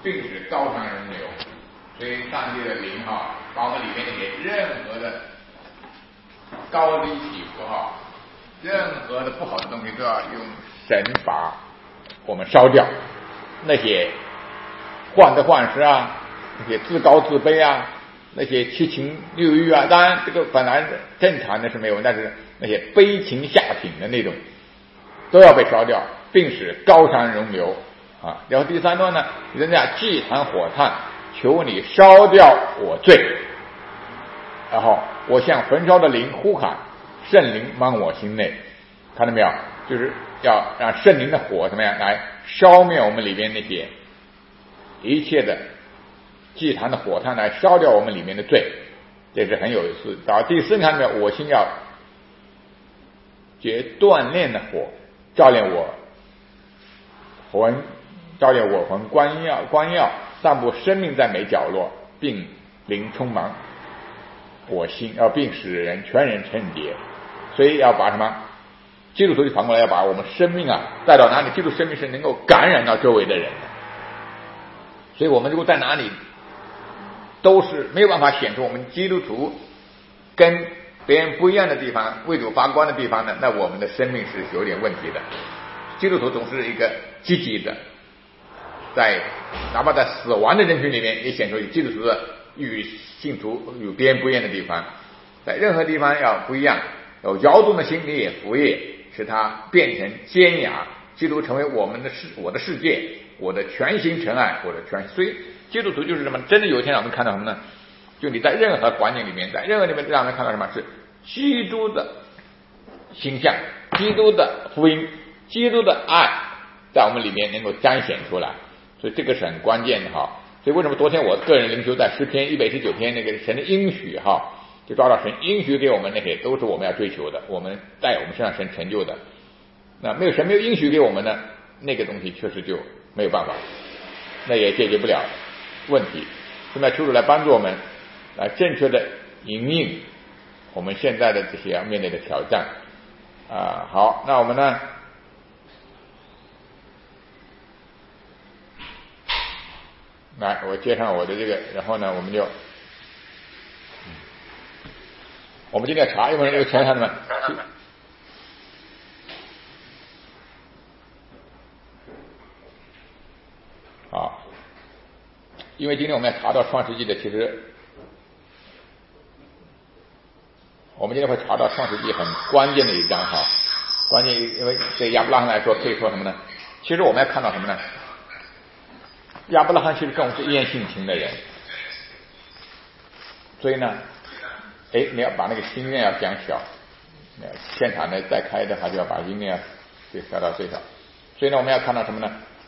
并使高山容流。所以上帝的灵把我们里面那些任何的高低起伏任何的不好的东西都要用神把我们烧掉，那些患得患失那些自高自卑那些七情六欲当然这个本来正常的是没有，但是那些悲情下品的那种都要被烧掉，并使高山容流然后第三段呢，人家祭坛火炭，求你烧掉我罪，然后我向焚烧的灵呼喊，圣灵满我心内。看到没有？就是要让圣灵的火怎么样来烧灭我们里面那些一切的祭坛的火炭，来烧掉我们里面的罪，这是很有意思。到第四看到没有？我心要结锻炼的火，照亮我魂，光耀散布生命在每角落，并灵充满我心，并使人全人圣洁。所以要把什么？基督徒就反过来要把我们生命带到哪里？基督生命是能够感染到周围的人的。所以我们如果在哪里都是没有办法显出我们基督徒跟别人不一样的地方，为主发光的地方呢，那我们的生命是有点问题的。基督徒总是一个积极的，哪怕在死亡的人群里面也显出基督徒的与信徒与别人不一样的地方，在任何地方要不一样，有摇动的心里也服业，使它变成尖牙，基督成为我的世界，我的全心尘埃，我的全。所以基督徒就是什么？真的有一天让我们看到什么呢？就你在任何环境里面，在任何地方让我们看到什么？是基督的形象，基督的福音，基督的爱在我们里面能够彰显出来。所以这个是很关键的所以为什么昨天我个人灵修在诗篇119篇那个神的应许就抓到神应许给我们那些都是我们要追求的，我们在我们身上神成就的。那神没有应许给我们的那个东西确实就没有办法，那也解决不了问题。现在求主来帮助我们来正确的迎应我们现在的这些要面对的挑战好，那我们呢来我接上我的这个，然后呢我们就我们今天查有没有这个钱上的因为今天我们要查到创世纪的，其实我们今天会查到创世纪很关键的一章关键，因为对亚伯拉罕来说可以说什么呢？其实我们要看到什么呢？亚伯拉罕其实跟我们是一样性情的人，所以呢你要把那个心愿要降小，现场呢再开的话就要把音量就调到最小。所以呢我们要看到什么呢？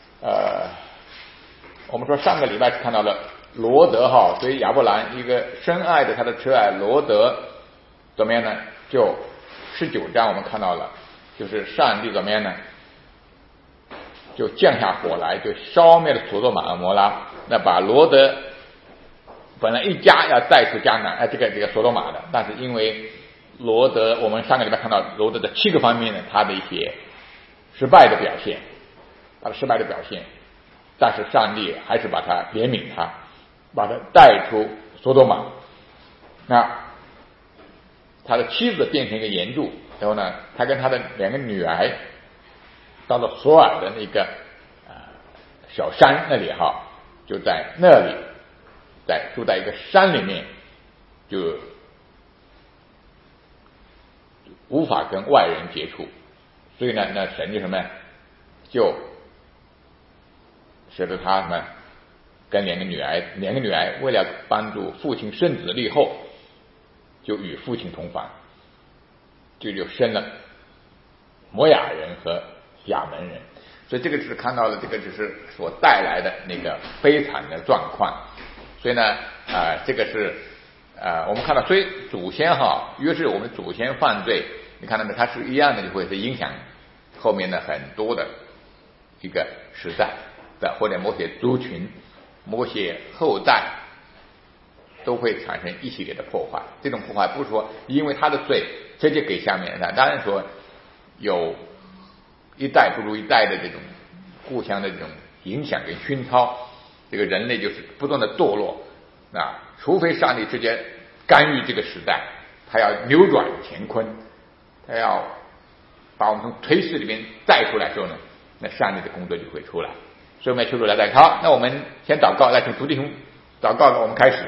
我们说上个礼拜看到了罗德所以亚伯兰一个深爱的他的挚爱罗德怎么样呢？就19章我们看到了，就是上帝怎么样呢？就降下火来，就烧灭了所多玛和摩拉，那把罗德本来一家要带出迦南这个所多玛的，但是因为罗德，我们上个礼拜看到罗德的7个方面呢，他的一些失败的表现，但是上帝还是把他怜悯他，把他带出所多玛。那他的妻子变成一个岩柱，然后呢他跟他的2个女儿到了索尔的那个小山那里就在那里住在一个山里面，就无法跟外人接触。所以呢那神就什么就使得他们跟2个女儿为了帮助父亲生子立后，就与父亲同房，就生了摩亚人和亚门人。所以这个只是看到了这个只是所带来的那个悲惨的状况。所以呢这个是我们看到，所以祖先越是我们祖先犯罪，你看到没，它是一样的，就会是影响后面的很多的一个时代的，或者某些族群某些后代都会产生一系列的破坏。这种破坏不是说因为他的罪直接给下面的，当然说有一代不如一代的这种互相的这种影响跟熏陶， 这个人类就是不断的堕落啊，除非上帝直接干预这个时代，他要扭转乾坤，他要把我们从颓势里面带出来之后呢，那上帝的工作就会出来。所以我们求主来带。好，那我们先祷告，来请徒弟兄祷告，我们开始。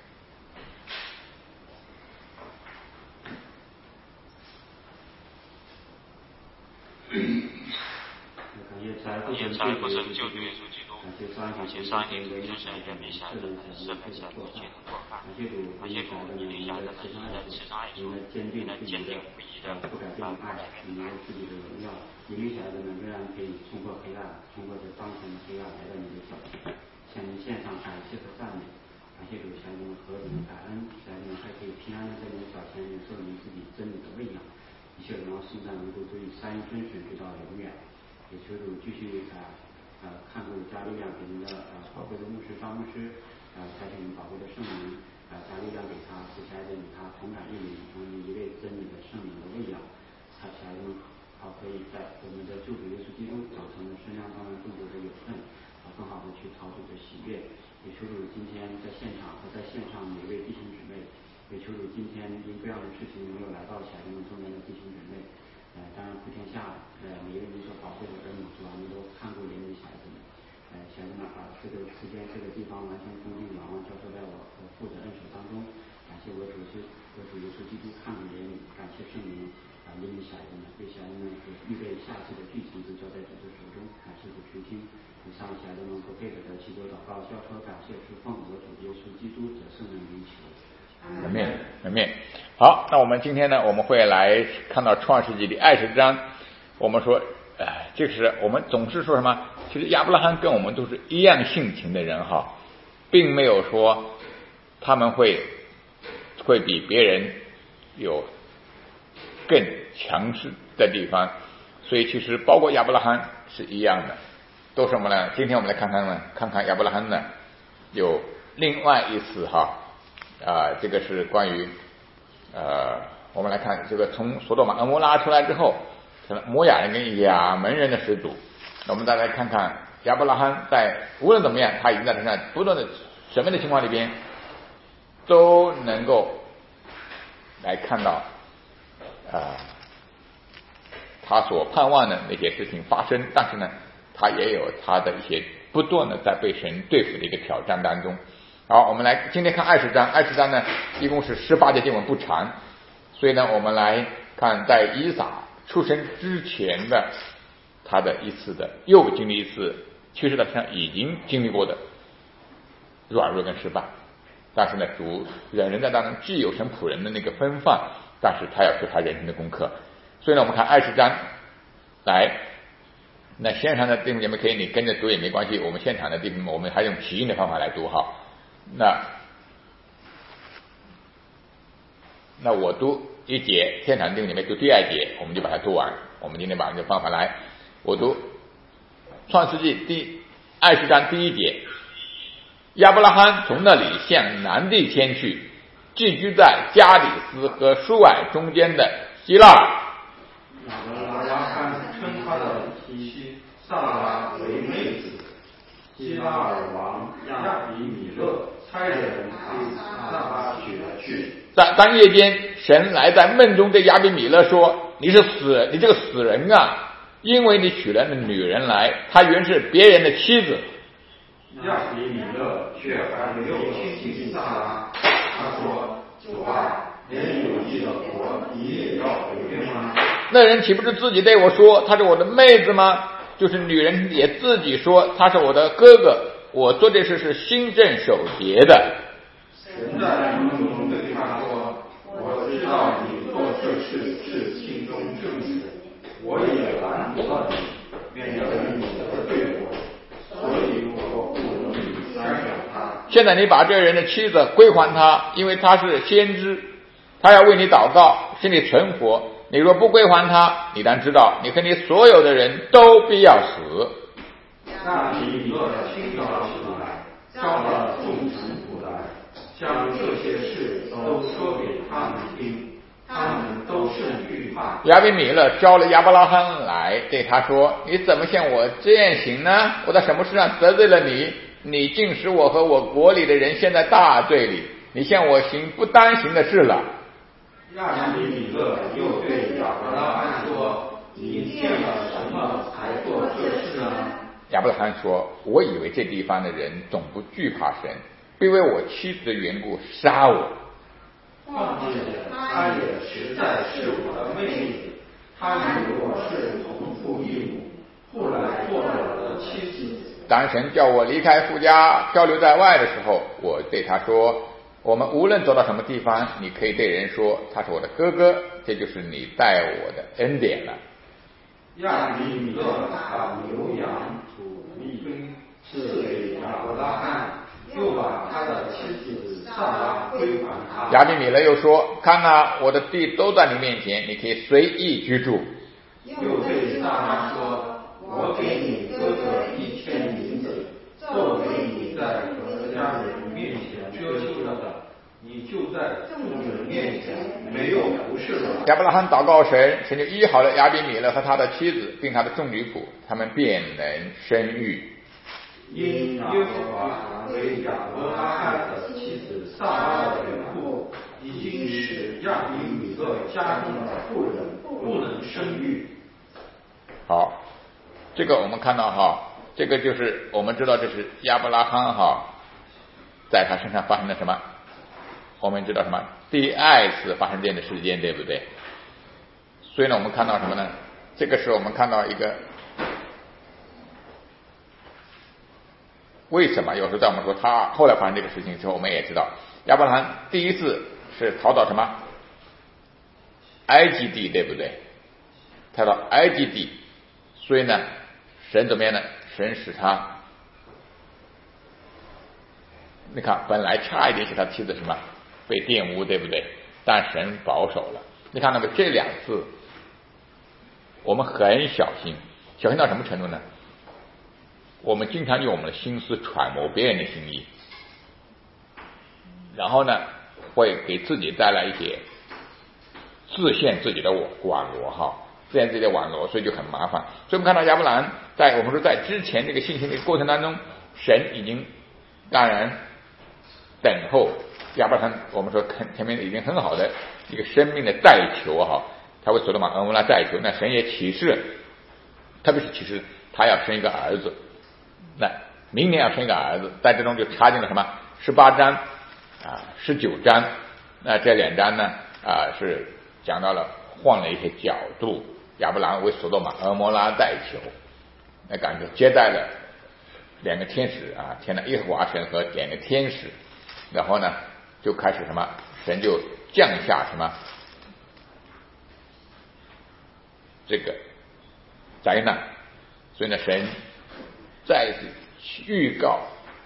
感谢上帝救主耶稣基督，感谢上帝的真神人民下的赦免下的一切的过犯，感谢主你留下的慈祥爱主，你的坚定不移的不改变爱，你的自己的荣耀，你留下的仍然可以冲破黑暗，冲破这当前的黑暗来到你的脚前，向你献上感谢和赞美。感谢主，向你何等感恩，向你还可以平安的在你的脚前领受你自己真理的喂养，一切荣耀颂赞能够对三一真神直到永远。也求主继续看顾加力量给您的宝贵的牧师张牧师，采取您宝贵的圣灵，加力量给他，接下来与他同感应灵，成为一位真理的圣灵的喂养，他才能好可以在我们的救主耶稣基督早晨的身量当中更多的有份，更好的去讨主的喜悦。也求主今天在现场和在线上每位弟兄姊妹，也求主今天因各样的事情没有来到起来我们中间的弟兄姊妹。当然普天下每一位你所保护的儿女主，我们都看顾怜悯孩子们，孩子们这个时间这个地方完全恭敬仰望交托在我父的恩手当中，感谢我主耶稣基督看顾怜悯，感谢圣灵怜悯孩子们，为孩子们预备下次的剧情就交在主的手中，感谢主垂听，以上孩子们不配的祈求祷告交托感谢是奉我主耶稣基督的圣名祈求。 门面。好，那我们今天呢，我们会来看到创世纪第20章。我们说，这是我们总是说什么？其实亚伯拉罕跟我们都是一样性情的人哈，并没有说他们会比别人有更强势的地方。所以其实包括亚伯拉罕是一样的，都是什么呢？今天我们来看看亚伯拉罕呢，有另外一次哈。这个是关于我们来看这个从索多玛、蛾摩拉出来之后，成了摩亚人跟亚门人的始祖。那我们再来看看亚伯拉罕在无论怎么样，他已经在身上不断的什么的情况里边，都能够来看到他所盼望的那些事情发生，但是呢，他也有他的一些不断的在被神对付的一个挑战当中。好，我们来今天看20章呢，一共是18节经文，不长，所以呢，我们来看在以撒出生之前的他的又经历一次，其实他身上已经经历过的软弱跟失败，但是呢，主人在当中既有神仆人的那个风范，但是他要做他人生的功课。所以呢，我们看20章来，那线上的弟兄姐妹可以你跟着读也没关系，我们现场的弟兄们我们还用起印的方法来读哈。那我读一节，现场弟兄姐妹读第2节，我们就把它读完。我们今天把这个方法来，我读创世纪第20章第1节。亚伯拉罕从那里向南地迁去，寄居在加里斯和舒尔中间的希拉尔。 亚伯拉罕称他的妻萨拉为妹子。希拉尔王亚比米勒差人把萨拉娶了去。 当夜间，神来在梦中对亚比米勒说：“你这个死人啊！因为你娶了那女人来，她原是别人的妻子。” 亚比米勒却还没有亲近萨拉，他说：“主啊，连有一的国你也要毁灭吗？” 那人岂不是自己对我说：“她是我的妹子吗？”就是女人也自己说：“她是我的哥哥，我做这事是心正守节的。” 神在梦中对他说：“我知道你做这事是心中正直，我也拦不了你，免得你得罪我，所以我不容易干扰他。 现在你把这人的妻子归还他，因为他是先知，他要为你祷告，使你存活。你若不归还他，你当知道，你和你所有的人都必要死。” 那比米勒清早起来，叫了众臣仆来，将这些事都说给他们听，他们都甚惧怕。 亚比米勒招了亚伯拉罕来，对他说：“你怎么像我这样行呢？我在什么事上得罪了你？ 你竟使我和我国里的人陷在大罪里，你向我行不当行的事了。 亚比米勒又对亚伯拉罕说：你见了什么才做这事呢？ 亚伯拉罕说：我以为这地方的人总不惧怕神，必为我妻子的缘故杀我。 况且他也实在是我的妹子，他与我是同父异母，后来做了我的妻子。 当神叫我离开父家漂流在外的时候，我对他说：我们无论走到什么地方，你可以对人说他是我的哥哥，这就是你待我的恩典了。 亚比米勒把牛羊土地赐给亚伯拉罕，又把他的妻子撒拉归还他。 亚比米勒又说：看啊，我的地都在你面前，你可以随意居住。 又对撒拉说：我给你哥哥1000银子，作为你在何家人面前遮羞的，你就在众人面前没有不是了。 亚伯拉罕祷告神，神就医好了亚比米勒和他的妻子，并他的众女仆，他们便能生育。 因耶和华为亚伯拉罕的妻子撒拉的缘故，已经使亚比米勒家中的妇人不能生育。 好，这个我们看到哈，这个就是我们知道这是亚伯拉罕哈，在他身上发生了什么？我们知道什么？第二次发生这样的事件，对不对？所以呢，我们看到什么呢？这个是我们看到一个为什么有时候在我们说他后来发生这个事情之后，我们也知道亚伯拉罕第一次是逃到什么埃及地，对不对？逃到埃及地，所以呢，神怎么样呢？神使他，你看本来差一点使他妻子什么被玷污，对不对？但神保守了。你看那么这两次我们很小心，小心到什么程度呢？我们经常用我们的心思揣摩别人的心意，然后呢会给自己带来一些自陷自己的网罗哈，自陷自己的网罗，所以就很麻烦。所以我们看到亚伯兰在我们说在之前这个信心的过程当中，神已经当然等候亚伯兰，我们说前面已经很好的一个生命的代求哈，他为所罗门俄摩拉代求，那神也启示，特别是启示他要生一个儿子，那明年要生一个儿子，在这中就插进了什么18章19章，那这2章呢是讲到了换了一些角度，亚伯兰为所罗门俄摩拉代求，那感觉接待了2个天使天的耶和华神和2个天使，然后呢就开始什么，神就降下什么这个灾难，所以呢神再一次预告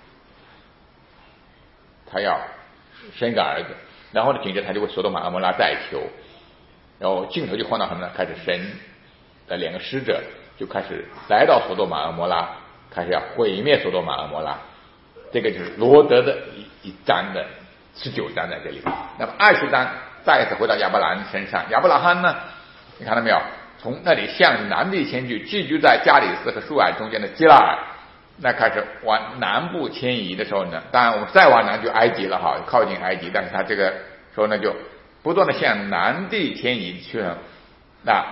他要生一个儿子，然后呢紧接着他就为所罗门俄摩拉代求，然后镜头就换到什么呢？开始神的2个使者就开始来到所罗门俄摩拉，开始要毁灭所罗门俄摩拉，这个就是罗德的一章的19章在这里。那么20章再一次回到亚伯兰身上，亚伯拉罕呢，你看到没有？从那里向南地迁去，寄居在加里斯和舒尔中间的基拉尔，那开始往南部迁移的时候呢，当然我们再往南就埃及了哈，靠近埃及，但是他这个时候呢就不断的向南地迁移去了，那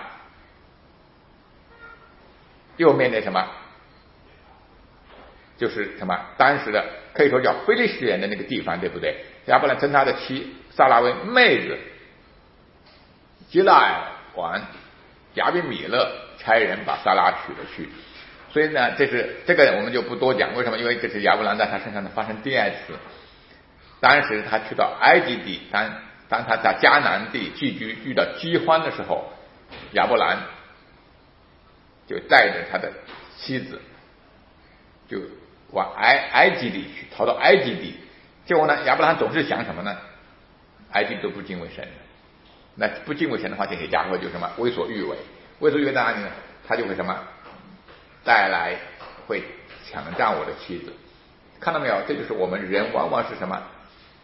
又面对什么？就是什么？当时的可以说叫非利士人的那个地方，对不对？亚伯兰称他的妻撒拉为妹子，基拉尔王亚比米勒差人把撒拉娶了去，所以呢，这个我们就不多讲，为什么？因为这是亚伯兰在他身上发生第2次。当时他去到埃及地，当他在迦南地寄居遇到饥荒的时候，亚伯兰就带着他的妻子就往埃及地去，逃到埃及地。结果呢，亚伯兰总是想什么呢？埃及都不敬畏神的，那不敬畏神的话，这些家伙就什么为所欲为，为所欲为在哪里呢？他就会什么带来会抢占我的妻子，看到没有？这就是我们人往往是什么？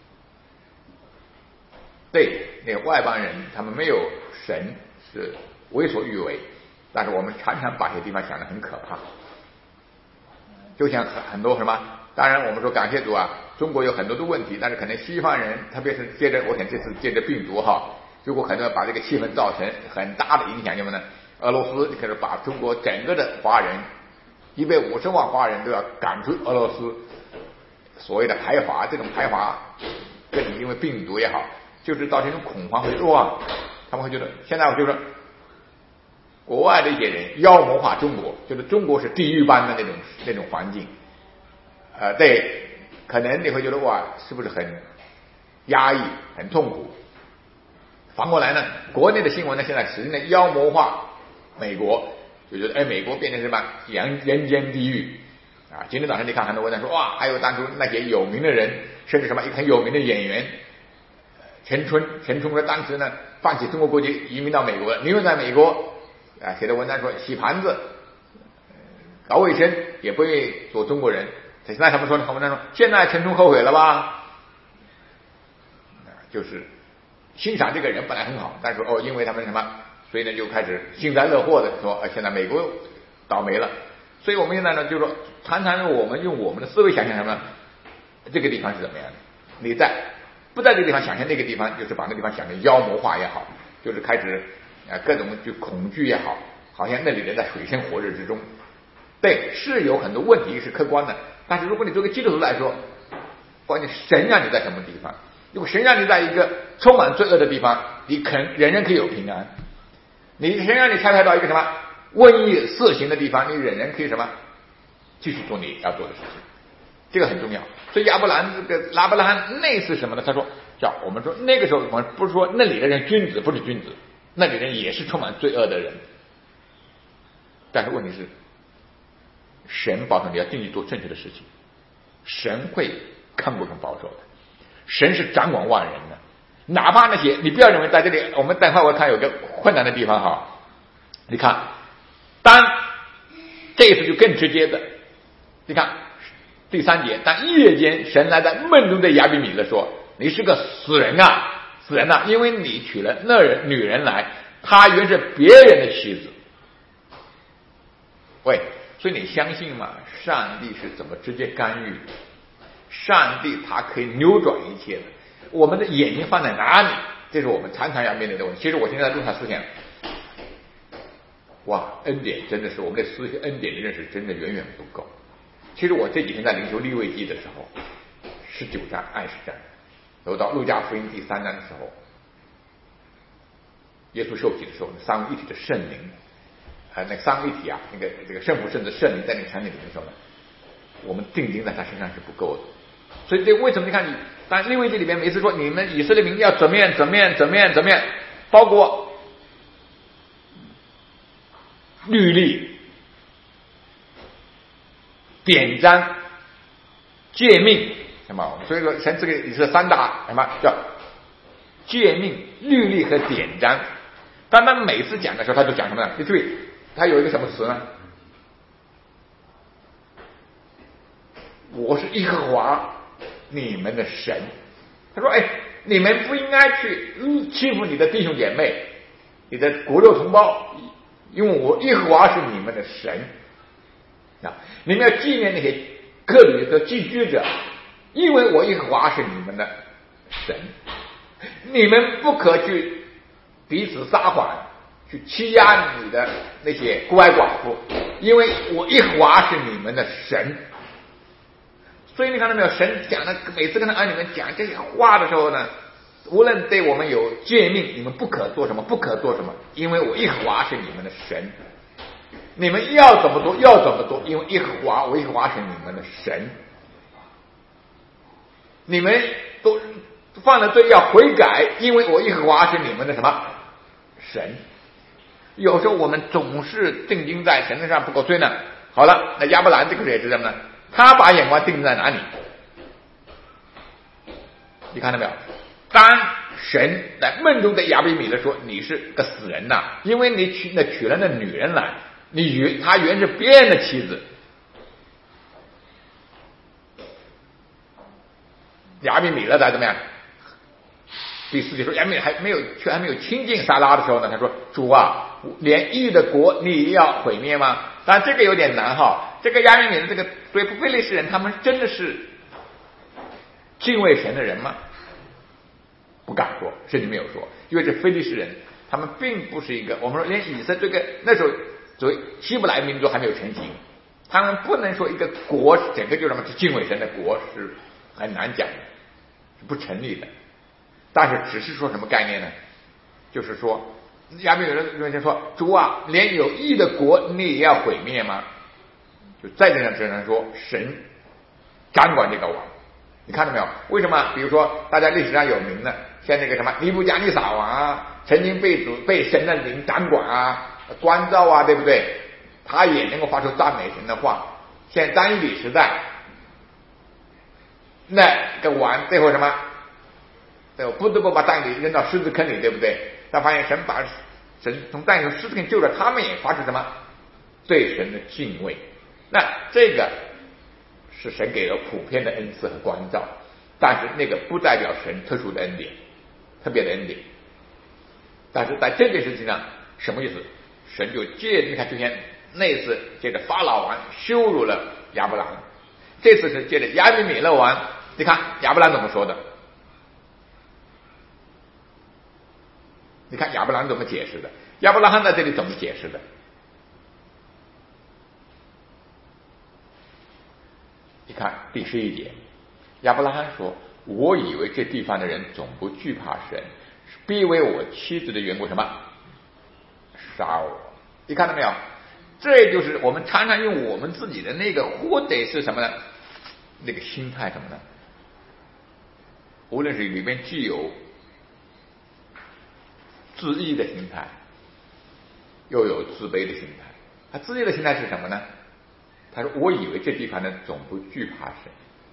对那个外邦人，他们没有神是为所欲为，但是我们常常把这些地方想得很可怕，就像很多什么当然我们说感谢主啊，中国有很多的问题，但是可能西方人，特别是我想这次借着病毒哈，如果可能把这个气氛造成很大的影响，什么呢？俄罗斯可是把中国整个的华人150万华人都要赶出俄罗斯，所谓的排华，这种排华跟你因为病毒也好，就是造成一种恐慌和乱，他们会觉得现在我就说国外的一些人妖魔化中国，觉得中国是地狱般的那种环境，对，可能你会觉得哇，是不是很压抑、很痛苦？反过来呢，国内的新闻呢，现在实际上妖魔化美国，就觉得美国变成什么人间地狱啊！今天早上你看很多文章说哇，还有当初那些有名的人，甚至什么一个很有名的演员陈冲说当时呢放弃中国国籍移民到美国了，宁愿在美国写的文章说洗盘子、搞卫生也不愿意做中国人。现在他们说呢，文章说现在陈冲后悔了吧？就是欣赏这个人本来很好，但是因为他们什么，所以呢就开始幸灾乐祸的说现在美国倒霉了。所以我们现在呢就是说，常常我们用我们的思维想象什么，这个地方是怎么样的？你不在这个地方想象那个地方，就是把那个地方想成妖魔化也好，就是开始各种就恐惧也好，好像那里人在水深火热之中。对，是有很多问题是客观的，但是如果你作为基督徒来说，关键神让你在什么地方？如果神让你在一个充满罪恶的地方，你人人可以有平安；神让你差派到一个什么瘟疫肆行的地方，你人人可以什么继续做你要做的事情，这个很重要。所以亚伯拉罕那是什么呢？他说我们说那个时候我们不是说那里的人君子不是君子，那里人也是充满罪恶的人，但是问题是神保证你要尽力做正确的事情，神会看顾跟保守的，神是掌管万人的。哪怕那些你不要认为在这里，我们待会儿我看有个困难的地方哈，你看这一次就更直接的，你看第3节，但夜间神来在梦中对亚比米勒说，你是个死人啊，因为你娶了那女人来，她原是别人的妻子。喂，所以你相信吗？上帝是怎么直接干预的？上帝他可以扭转一切的，我们的眼睛放在哪里？这是我们常常要面对的问题。其实我现在在路上思想，哇，恩典真的是我们的恩典的认识真的远远不够。其实我这几天在灵修利未记的时候，19章、20章，走到路加福音第3章的时候，耶稣受洗的时候，三位一体的圣灵，那个三位一体啊，这个圣父、圣子、圣灵在那个场景里面的时候呢，我们定睛在他身上是不够的。所以这为什么你看但利未记里面每次说你们以色列民要怎么样，包括律例、典章、诫命，什么？所以说像这个也是3大什么叫诫命、律例和典章。但他每次讲的时候，他就讲什么呢？你注意，他有一个什么词呢？我是耶和华你们的神。他说你们不应该去欺负你的弟兄姐妹，你的骨肉同胞，因为我耶和华是你们的神啊！你们要纪念那些各旅的寄居者，因为我耶和华是你们的神。你们不可去彼此撒谎，去欺压你的那些孤儿寡妇，因为我耶和华是你们的神。所以你看到没有？神讲的每次跟他儿女们讲这些话的时候呢，无论对我们有诫命，你们不可做什么，因为我耶和华是你们的神。你们要怎么做，因为耶和华，我耶和华是你们的神。你们都犯了罪要悔改，因为我耶和华是你们的什么神。有时候我们总是定睛在神身上不够，所以呢，好了，那亚伯兰这个人也是什么呢？他把眼光定在哪里？你看到没有？当神在梦中对亚比米勒说你是个死人呐，因为你娶了那女人来，他原是别人的妻子。亚比米勒在怎么样？第4节说亚比米勒还没有亲近撒拉的时候呢，他说主啊，连异的国你要毁灭吗？当然这个有点难哈， 这个亚比米勒这个对非利士人，他们真的是敬畏神的人吗？不敢说，甚至没有说，因为这非利士人他们并不是一个，我们说连以色列这个那时候作为希伯来民族还没有成型，他们不能说一个国整个就这么是敬畏神的国是很难讲的，是不成立的。但是只是说什么概念呢？就是说亚比米勒就说主啊，连有义的国你也要毁灭吗？就在这上只能说神掌管这个王。你看到没有？为什么？比如说大家历史上有名的，像那个什么尼布甲尼撒王啊，曾经被神的灵掌管啊、关照啊，对不对？他也能够发出赞美神的话。像张一比时代，那个王最后什么？最后不得不把张一比扔到狮子坑里，对不对？他发现神从但从狮子坑救了，他们也发出什么？对神的敬畏。那这个是神给了普遍的恩赐和关照，但是那个不代表神特殊的恩典，特别的恩典。但是在这件事情上，什么意思？神就你看，就像那次借着法老王羞辱了亚伯兰，这次是借着亚比米勒王，你看亚伯兰怎么说的？你看亚伯兰怎么解释的？亚伯拉罕在这里怎么解释的？你看第11节，亚伯拉罕说：“我以为这地方的人总不惧怕神，必为我妻子的缘故什么杀我。”你看到没有？这就是我们常常用我们自己的那个，或者是什么呢？那个心态什么呢？无论是里面具有自义的心态，又有自卑的心态。他自义的心态是什么呢？他说：“我以为这地方呢总不惧怕神。”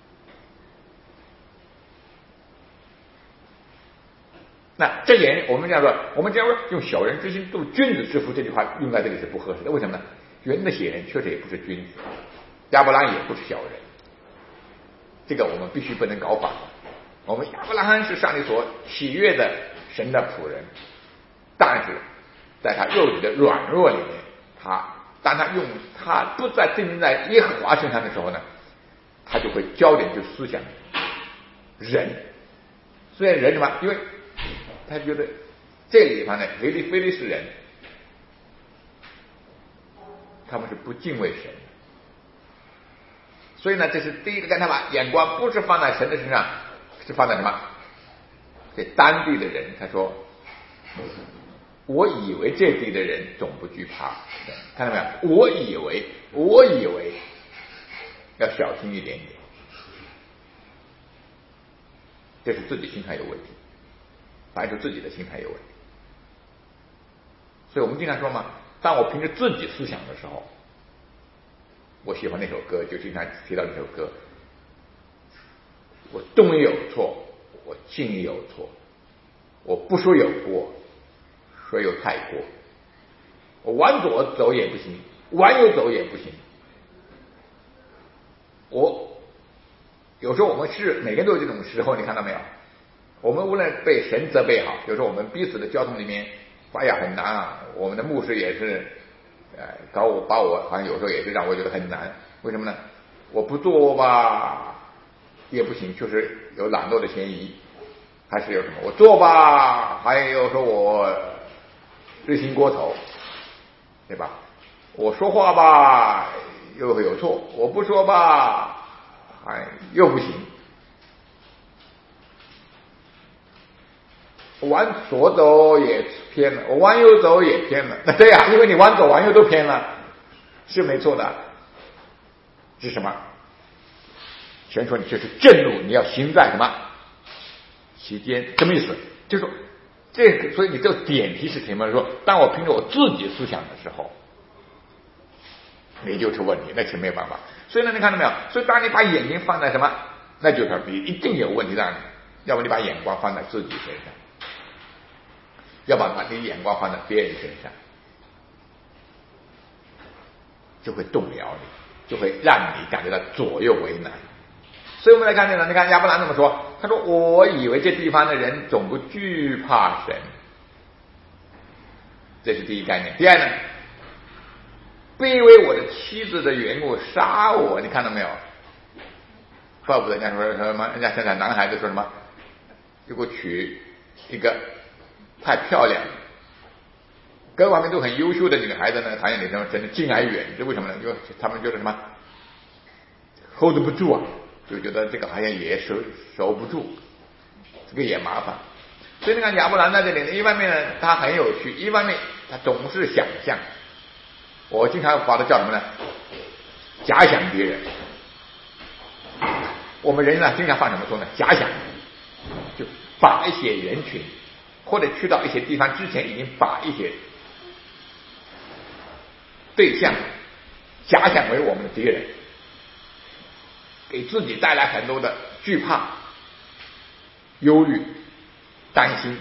那这点我们这样说，我们这样说用小人之心度君子之腹这句话用在这里是不合适的。为什么呢？因为那些人确实也不是君子，亚伯拉罕也不是小人，这个我们必须不能搞反。我们亚伯拉罕是上帝所喜悦的神的仆人，但是在他肉体的软弱里面，当他不再定睛在耶和华身上的时候呢，他就会焦点就思想人。虽然人什么？因为他觉得这个地方呢，非利士人他们是不敬畏神的，所以呢，这是第一个，他把眼光不是放在神的身上，是放在什么？这当地的人。他说：“我以为这地的人总不惧怕神。”看到没有？我以为要小心一点点，这是自己心态有问题，反映出自己的心态有问题。所以我们经常说嘛，当我凭着自己思想的时候，我喜欢那首歌，就经常提到那首歌，我动也有错，我静也有错，我不说有过，说有太过，我往左走也不行，往右走也不行。有时候我们是每个人都有这种时候，你看到没有？我们无论被神责备好，有时候我们彼此的交通里面，哎呀很难啊。我们的牧师也是，把我好像有时候也是让我觉得很难。为什么呢？我不做吧也不行，就是有懒惰的嫌疑，还是有什么？我做吧，还有说我日行过头，对吧？我说话吧又会有错，我不说吧又不行。我往左走也偏了，我往右走也偏了。对呀，因为你往左往右都偏了，是没错的。是什么？神说你这是正路，你要行在什么其间？什么意思？就是说这个，所以你这个点题是什么？说当我凭着我自己思想的时候，你就出问题，那是没有办法。所以呢，你看到没有？所以当你把眼睛放在什么，那就是你一定有问题的。要不你把眼光放在自己身上，要把你眼光放在别人身上，就会动摇你，就会让你感觉到左右为难。所以我们来看这个，你看亚伯兰怎么说？他说：“我以为这地方的人总不惧怕神。”这是第一概念。第二呢， 卑为我的妻子的缘故杀我，你看到没有？怪不得人家说什么，人家现在男孩子说什么，如果娶一个太漂亮各方面都很优秀的女孩子呢，讨厌女生真的敬而远之。为什么呢？就他们觉得什么 hold 不住啊，就觉得这个好像也守不住，这个也麻烦。所以你看亚伯兰在这里呢，一方面呢他很有趣，一方面他总是想象。我经常把它叫什么呢？假想别人。我们人呢经常犯什么错呢？假想，就把一些人群或者去到一些地方之前，已经把一些对象假想为我们的敌人，给自己带来很多的惧怕、忧虑、担心。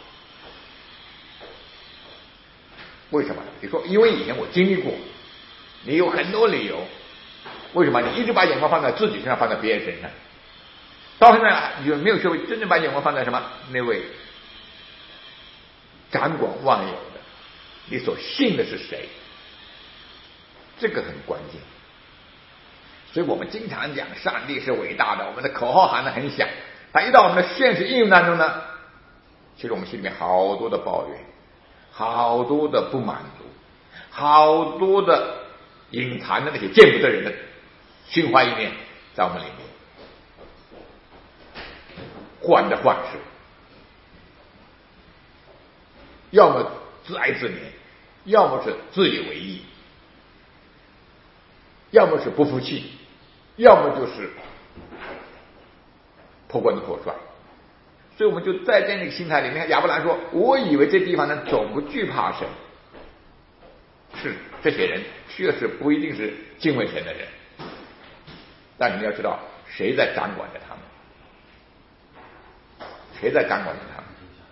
为什么？你说因为以前我经历过，你有很多理由。为什么？你一直把眼光放在自己身上，放在别人身上，到现在你就没有学会真正把眼光放在什么？那位掌管万有的，你所信的是谁？这个很关键。所以我们经常讲上帝是伟大的，我们的口号喊得很响，但一到我们的现实应用当中呢，其实我们心里面好多的抱怨，好多的不满足，好多的隐藏的那些见不得人的心怀意念在我们里面患得患失，要么自哀自怜，要么是自以为意，要么是不服气，要么就是破罐子破摔。所以我们就在这样一个心态里面，亚伯兰说我以为这地方呢总不惧怕神，是这些人确实不一定是敬畏神的人，但你们要知道谁在掌管着他们，谁在掌管着他们？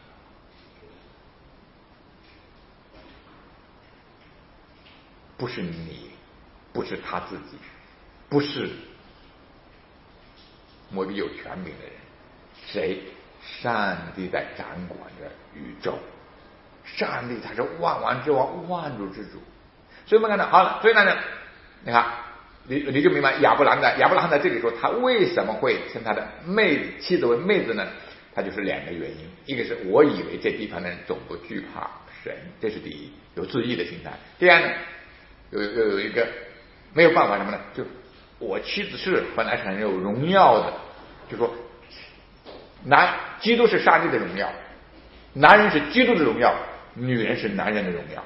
不是你，不是他自己，不是某个有权柄的人，谁？上帝在掌管着宇宙，上帝他是万王之王，万主之主。所以我们看到好了，所以呢，你看你就明白亚伯兰在这里说他为什么会称他的妻子为妹子呢？他就是两个原因，一个是我以为这地方的人总不惧怕神，这是第一，有自义的心态。第二呢，有一个没有办法什么呢？就我妻子是本来是很有荣耀的，就说基督是上帝的荣耀，男人是基督的荣耀，女人是男人的荣耀。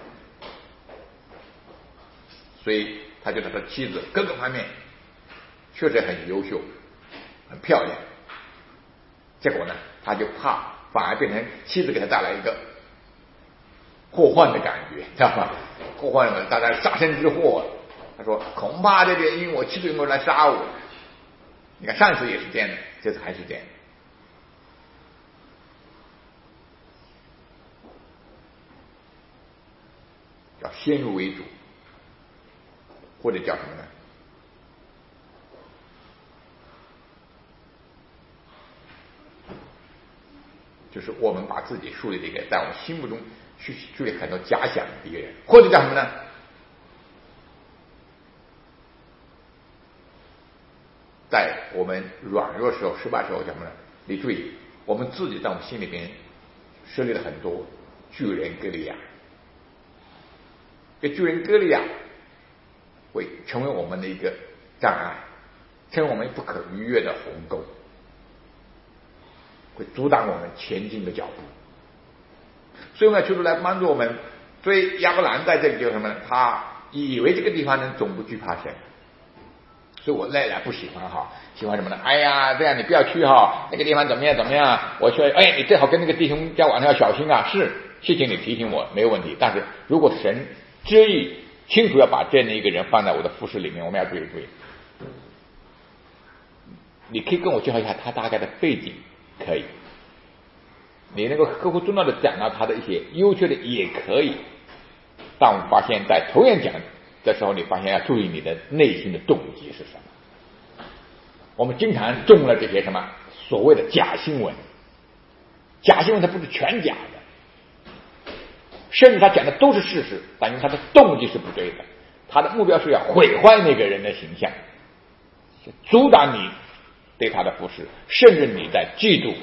所以他觉得他妻子各个方面确实很优秀，很漂亮。结果呢，他就怕反而变成妻子给他带来一个祸患的感觉，知道吧？祸患什么？大家杀身之祸。他说恐怕这个因为我妻子用过来杀我。你看上次也是这样的，这次还是这样。叫先入为主，或者叫什么呢？就是我们把自己树立的一个在我们心目中去树立很多假想的敌人，或者叫什么呢？在我们软弱时候、失败时候叫什么呢？你注意，我们自己在我们心里边设立了很多巨人歌利亚。这巨人歌利亚会成为我们的一个障碍，成为我们不可逾越的鸿沟，会阻挡我们前进的脚步。所以呢，求主来帮助我们。所以亚伯兰在这里就是什么呢？他以为这个地方人总不惧怕神，所以我赖不喜欢喜欢什么呢？哎呀，这样你不要去那个地方怎么样？我说你最好跟那个弟兄交往要小心啊。是，谢谢你提醒我，没有问题。但是如果神旨意清楚要把这样的一个人放在我的服饰里面，我们要注意。你可以跟我介绍一下他大概的背景，可以。你能够客户重要的讲到他的一些优缺点也可以。但我们发现在头演讲的时候，你发现要注意你的内心的动机是什么。我们经常中了这些什么所谓的假新闻，假新闻它不是全假的，甚至他讲的都是事实，但因为他的动机是不对的， 他的目标是要毁坏那个人的形象，阻挡你对他的服侍，甚至你在嫉妒。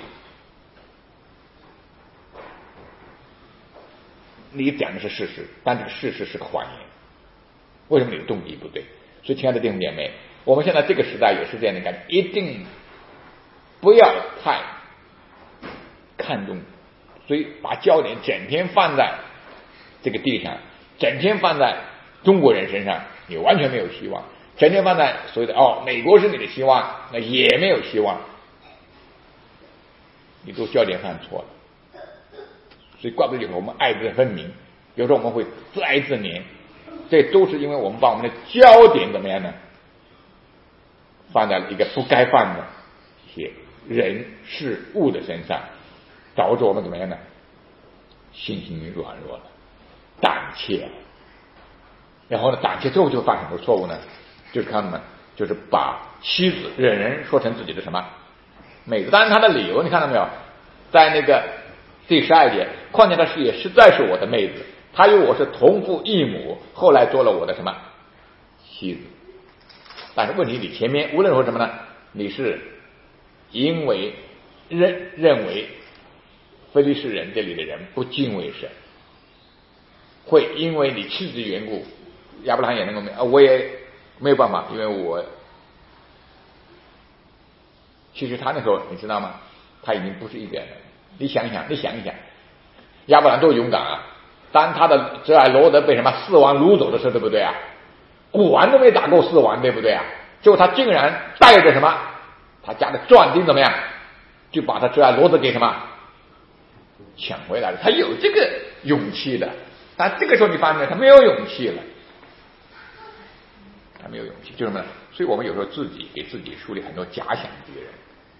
你讲的是事实，但这个事实是个谎言。为什么你的动机不对？所以，亲爱的弟兄姐妹，我们现在这个时代也是这样的感觉，一定不要太看重，所以把焦点整天放在这个地上，整天放在中国人身上，你完全没有希望；整天放在所谓的美国是你的希望，那也没有希望，你都焦点放错了。所以怪不得有时候我们爱憎分明，有时候我们会自哀自怜，这都是因为我们把我们的焦点怎么样呢？放在一个不该放的一些人事物的身上，导致我们怎么样呢？信心软弱了，胆怯。然后呢，胆怯之后就犯什么错误呢？就是看到就是把妻子忍人说成自己的什么妹子。当然他的理由你看到没有，在那个第12节，况且她也实在是我的妹子，她与我是同父异母，后来做了我的什么妻子。但是问题，你前面无论说什么呢，你是因为认为非利士人这里的人不敬畏神，会因为你妻子的缘故，亚伯拉罕也能够我也没有办法，因为我其实他那时候你知道吗？他已经不是一点了。你想一想，亚伯兰多勇敢啊！当他的侄儿罗德被什么4王掳走的时候，对不对啊？5王都没打过4王，对不对啊？结果他竟然带着什么他家的壮丁怎么样，就把他侄儿罗德给什么抢回来了。他有这个勇气的，但这个时候你发现他没有勇气了，他没有勇气，就是什么呢？所以我们有时候自己给自己树立很多假想敌人。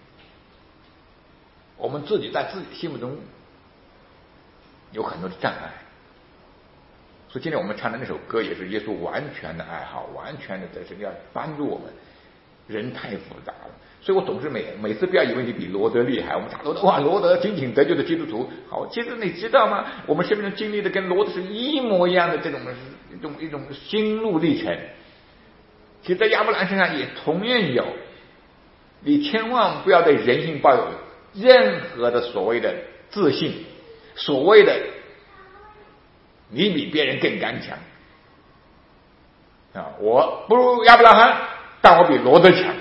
我们自己在自己心目中有很多的障碍，所以今天我们唱的那首歌也是耶稣完全的爱好，完全的在这要帮助我们。人太复杂了，所以我总是每次不要以为你比罗德厉害，我们讲罗德仅仅得救的基督徒，好，其实你知道吗？我们生命中经历的跟罗德是一模一样的这种一种心路历程，其实在亚伯兰身上也同样有。你千万不要对人性抱有任何的所谓的自信，所谓的你比别人更刚强啊！我不如亚伯拉罕，但我比罗德强，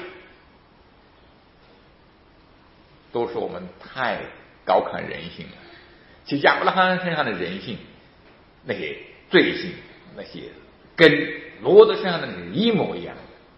都是我们太高看人性了。其实亚伯拉罕身上的人性，那些罪性，那些跟罗德身上的一模一样的。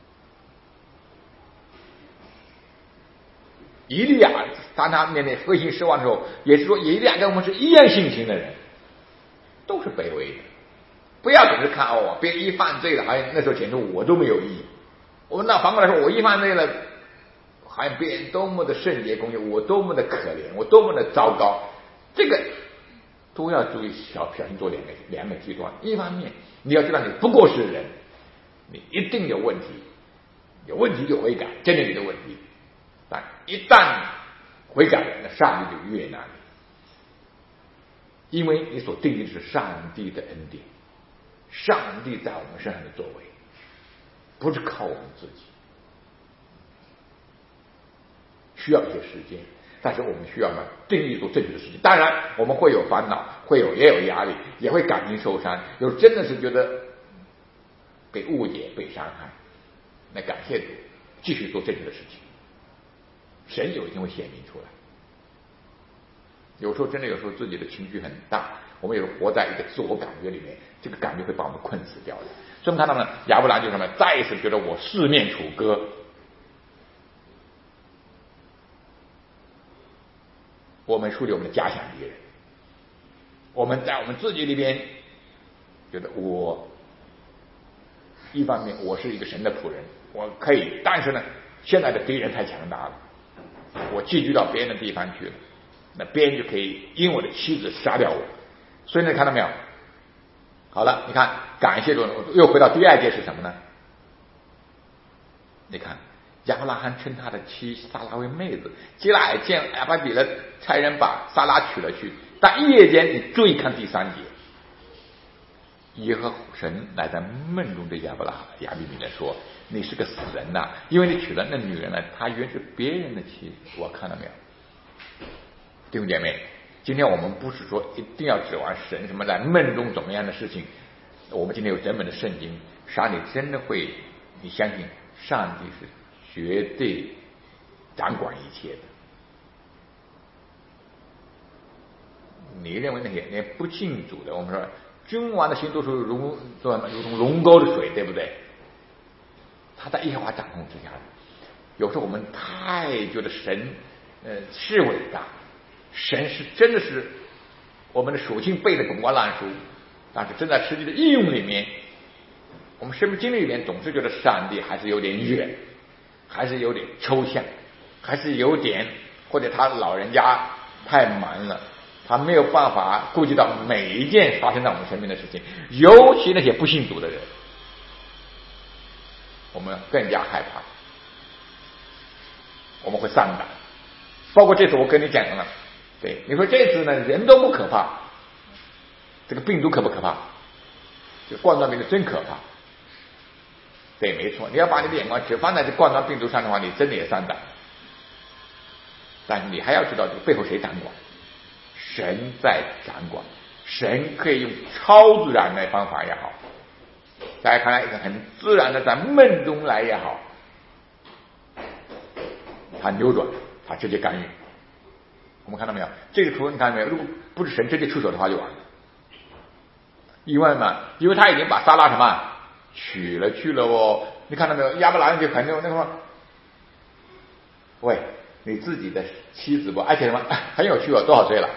以利亚当他面对灰心失望的时候，也是说以利亚跟我们是一样性情的人，都是卑微的。不要总是看别人一犯罪了，好像那时候简直我都没有意义。我那反过来说，我一犯罪了，好像别人多么的圣洁公义，我多么的可怜，我多么的糟糕。这个都要注意小心做两个极端。一方面你要知道你不过是人，你一定有问题，有问题就悔改，真的你的问题。但一旦悔改了，那上帝就悦纳你，因为你所定义的是上帝的恩典，上帝在我们身上的作为，不是靠我们自己，需要一些时间，但是我们需要定义做正确的事情。当然我们会有烦恼，也有压力，也会感情受伤，有真的是觉得被误解被伤害，那感谢主，继续做正确的事情，神有一天会显明出来。有时候真的有时候自己的情绪很大，我们有时候活在一个自我感觉里面，这个感觉会把我们困死掉的。所以我们看到呢，亚伯兰就什么，再一次觉得我四面楚歌。我们树立我们的假想敌人，我们在我们自己里边觉得我一方面我是一个神的仆人，我可以，但是呢现在的敌人太强大了，我寄居到别人的地方去了，那别人就可以因我的妻子杀掉我。所以呢，看到没有？好了，你看，感谢主，又回到第二节是什么呢？你看亚伯拉罕称他的妻撒拉为妹子，基拉尔见亚巴比勒差人把撒拉娶了去，但一夜间，你注意看第3节， 耶和神来在梦中对亚比米勒说：“你是个死人呐，因为你娶了那女人呢，她原是别人的妻子。”我看到没有，弟兄姐妹？今天我们不是说一定要指望神什么在梦中怎么样的事情，我们今天有整本的圣经，上帝真的会，你相信上帝是绝对掌管一切的。你认为那些连不信主的，我们说君王的心都是如同龙沟的水，对不对？他在耶和华掌控之下的。有时候我们太觉得神是伟大，神是真的是我们的属性背的滚瓜烂熟，但是真在实际的应用里面，我们生命经历里面总是觉得上帝还是有点远，还是有点抽象，还是有点，或者他老人家太忙了，他没有办法顾及到每一件发生在我们身边的事情，尤其那些不信主的人，我们更加害怕，我们会丧胆。包括这次我跟你讲了，对，你说这次呢人都不可怕，这个病毒可不可怕？这冠状病毒真可怕。对，没错，你要把你的眼光只放在这冠状病毒上的话，你真的也丧胆。但是你还要知道这个背后谁掌管？神在掌管，神可以用超自然的方法也好，大家看来一个很自然的在梦中来也好，他扭转，他直接干预。我们看到没有？这个图你看到没有？如果不是神直接出手的话就完了。因为嘛，因为他已经把撒拉什么娶了去了哦。你看到没有？亚伯拉罕就很那个什么，喂，你自己的妻子不？而且什么很有趣哦，多少岁了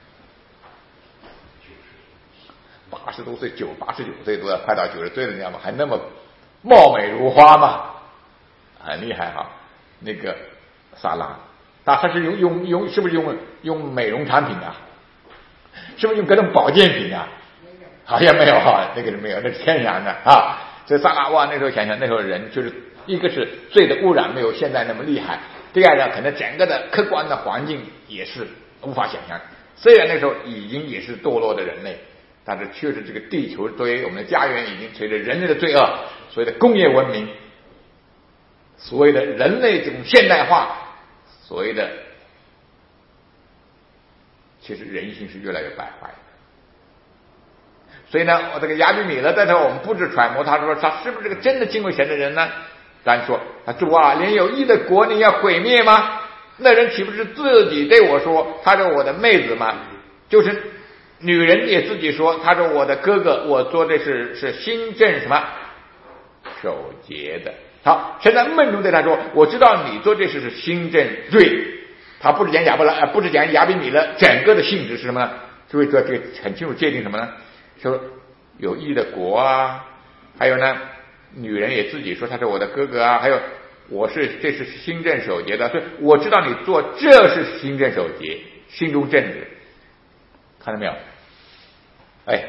？80多岁89岁都要快到90岁了，你知道吗？还那么貌美如花嘛，很厉害哈。那个撒拉，他是用是不是用美容产品啊？是不是用各种保健品啊？好像没有哈，那个是没有，那是天然的啊。所以撒拉哇，那时候想想那时候人就是一个是罪的污染没有现在那么厉害，第二呢可能整个的客观的环境也是无法想象。虽然那时候已经也是堕落的人类，但是确实这个地球作为我们的家园已经随着人类的罪恶，所谓的工业文明，所谓的人类这种现代化，所谓的其实人性是越来越败坏的。所以呢，我这个亚比米勒在这我们不是揣摩，他说他是不是这个真的敬畏神的人呢？咱说他主啊，连有义的国你要毁灭吗？那人岂不是自己对我说，他说我的妹子嘛，就是女人也自己说，他说我的哥哥，我做的是心正什么守节的。好，神在梦中对他说，我知道你做这事是心正对。他不是讲不是讲亚比米勒整个的性质是什么呢？所以这个很清楚界定什么呢？说有义的国啊，还有呢，女人也自己说他是我的哥哥啊，还有这是心正守节的，所以我知道你做这是心正守节，心中正直，看到没有？哎，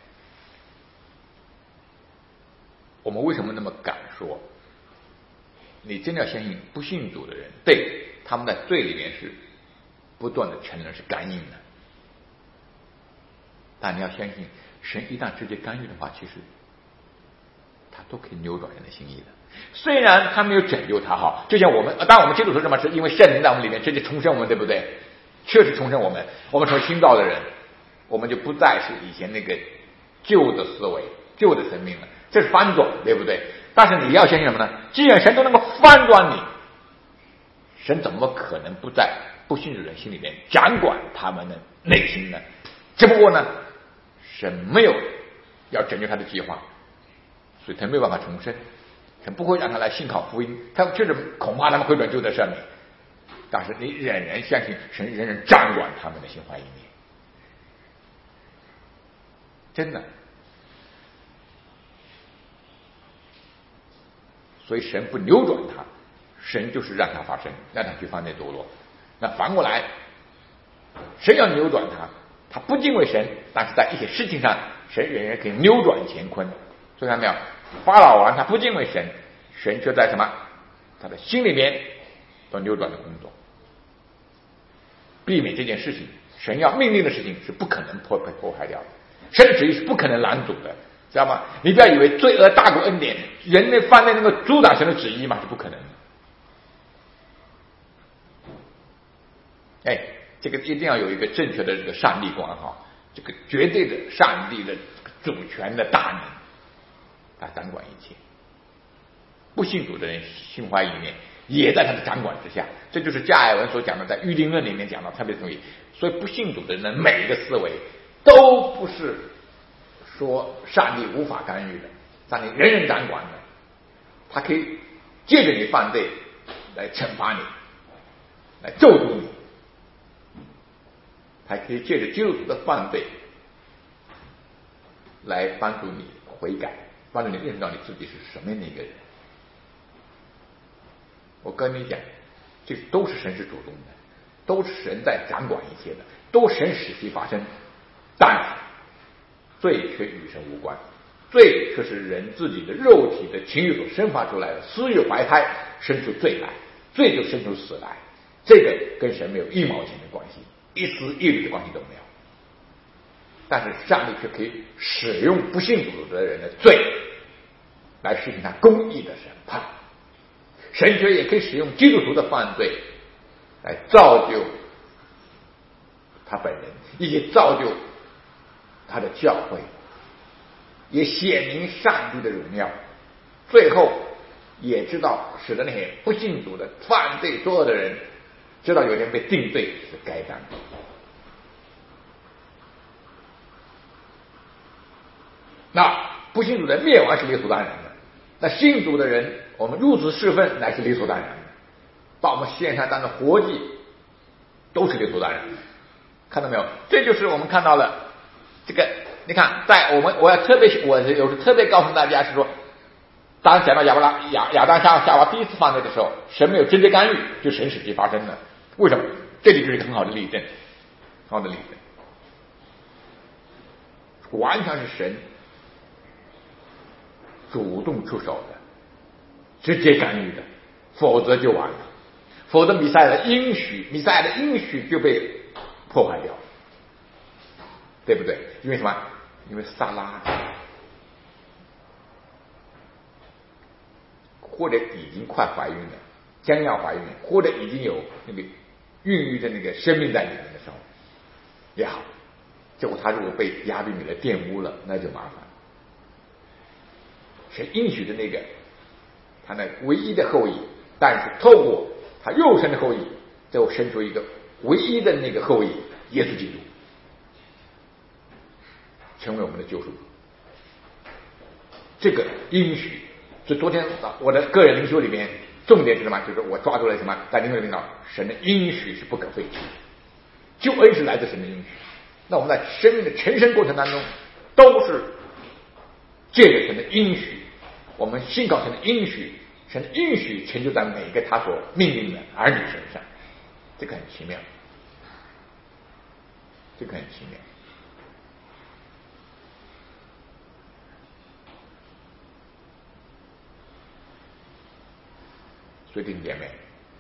我们为什么那么敢说？你真的要相信不信主的人，对，他们在罪里面是不断的承认是干硬的，但你要相信神一旦直接干预的话，其实他都可以扭转人的心意的。虽然他没有拯救他哈，就像我们，当然我们基督徒什么是因为圣灵在我们里面直接重生我们，对不对？确实重生我们成为新造的人，我们就不再是以前那个旧的思维、旧的生命了，这是翻转，对不对？但是你要相信什么呢？既然神都能够翻转你，神怎么可能不在不信的人心里面掌管他们的内心呢？只不过呢，神没有要拯救他的计划，所以他没有办法重生，神不会让他来信靠福音，他确实恐怕他们会转就在上面，但是你仍然相信神仍然掌管他们的心怀意念，真的。所以神不扭转他，神就是让他发生，让他去犯罪堕落。那反过来，神要扭转他，他不敬畏神，但是在一些事情上，神仍然可以扭转乾坤。所以看到没有？法老王他不敬畏神，神却在什么？他的心里面做扭转的工作，避免这件事情。神要命令的事情是不可能破坏掉的，神的旨意是不可能拦阻的。 知道吗？你不要以为罪恶大过恩典，人类犯罪能够阻挡神的旨意吗？是不可能的。这个一定要有一个正确的这个上帝观哈，这个绝对的上帝的主权的大能，他掌管一切。不信主的人心怀意念也在他的掌管之下，这就是加尔文所讲的，在预定论里面讲到特别注意。所以不信主的人的每一个思维都不是说上帝无法干预的，上帝人人掌管的，他可以借着你犯罪来惩罚你，来咒诅你，还可以借着基督徒的犯罪来帮助你悔改，帮助你认识到你自己是什么样的一个人。我跟你讲，这都是神是主动的，都是神在掌管一切的，都神使其发生。但罪却与神无关，罪却是人自己的肉体的情欲所生发出来的，私欲怀胎生出罪来，罪就生出死来，这个跟神没有一毛钱的关系，一丝一缕的关系都没有。但是上帝却可以使用不信主的人的罪来实行他公义的审判，神却也可以使用基督徒的犯罪来造就他本人，以及造就他的教会，也显明上帝的荣耀，最后也知道使得那些不信主的犯罪作恶的人知道有一天被定罪是该当的。那不信主的灭亡是理所当然的，那信主的人我们入职侍奉乃是理所当然的，把我们献上当成活祭都是理所当然的。看到没有？这就是我们看到了这个，你看在我有时特别告诉大家是说，当讲到亚当夏娃第一次犯罪的时候，神没有直接干预，就神使其发生了。为什么？这里就是一个很好的例证，很好的例证，完全是神主动出手的，直接干预的，否则就完了，否则弥赛亚的应许就被破坏掉了，对不对？因为什么？因为撒拉或者已经快怀孕了，将要怀孕，或者已经有那个孕育的那个生命在里面的时候也好，结果他如果被亚比米勒玷污了，那就麻烦了。神应许的那个他那唯一的后裔，但是透过他肉身的后裔，最后生出一个唯一的那个后裔耶稣基督，成为我们的救赎主。这个应许，所以昨天我的个人灵修里面重点是什么？就是我抓住了什么？在灵修里面神的应许是不可废弃的，救恩是来自神的应许。那我们在生命的成圣过程当中，都是借着神的应许，我们信靠神的应许，神的应许成就在每个他所命令的儿女身上，这个很奇妙，这个很奇妙。所以弟兄姐妹，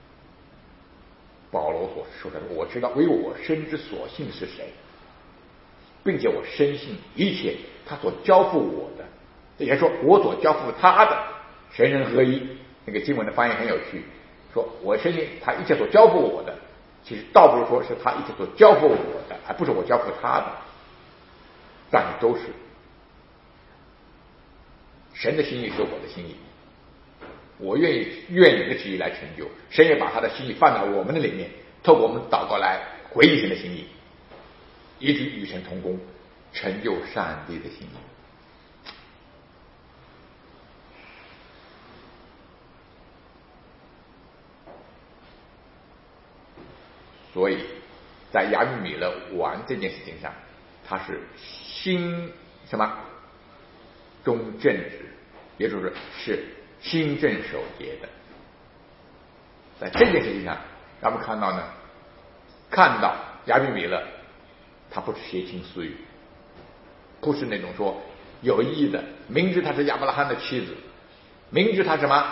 保罗所说的，我知道为我深知所信是谁，并且我深信一切他所交付我的，也就是说我所交付他的，神人合一。那个经文的翻译很有趣，说我深信他一切所交付我的，其实倒不如说是他一切所交付我的，而不是我交付他的，但是都是神的心意是我的心意，我愿你的旨意来成就，神也把他的心意放到我们的里面，透过我们祷告来回应神的心意，以致与神同工，成就上帝的心意。所以在亚比米勒王这件事情上，他是心什么中正直，也就是是心正守节的。在这件事情上，让我们看到亚比米勒他不是邪情私欲，不是那种说有意的，明知他是亚伯拉罕的妻子，明知他什么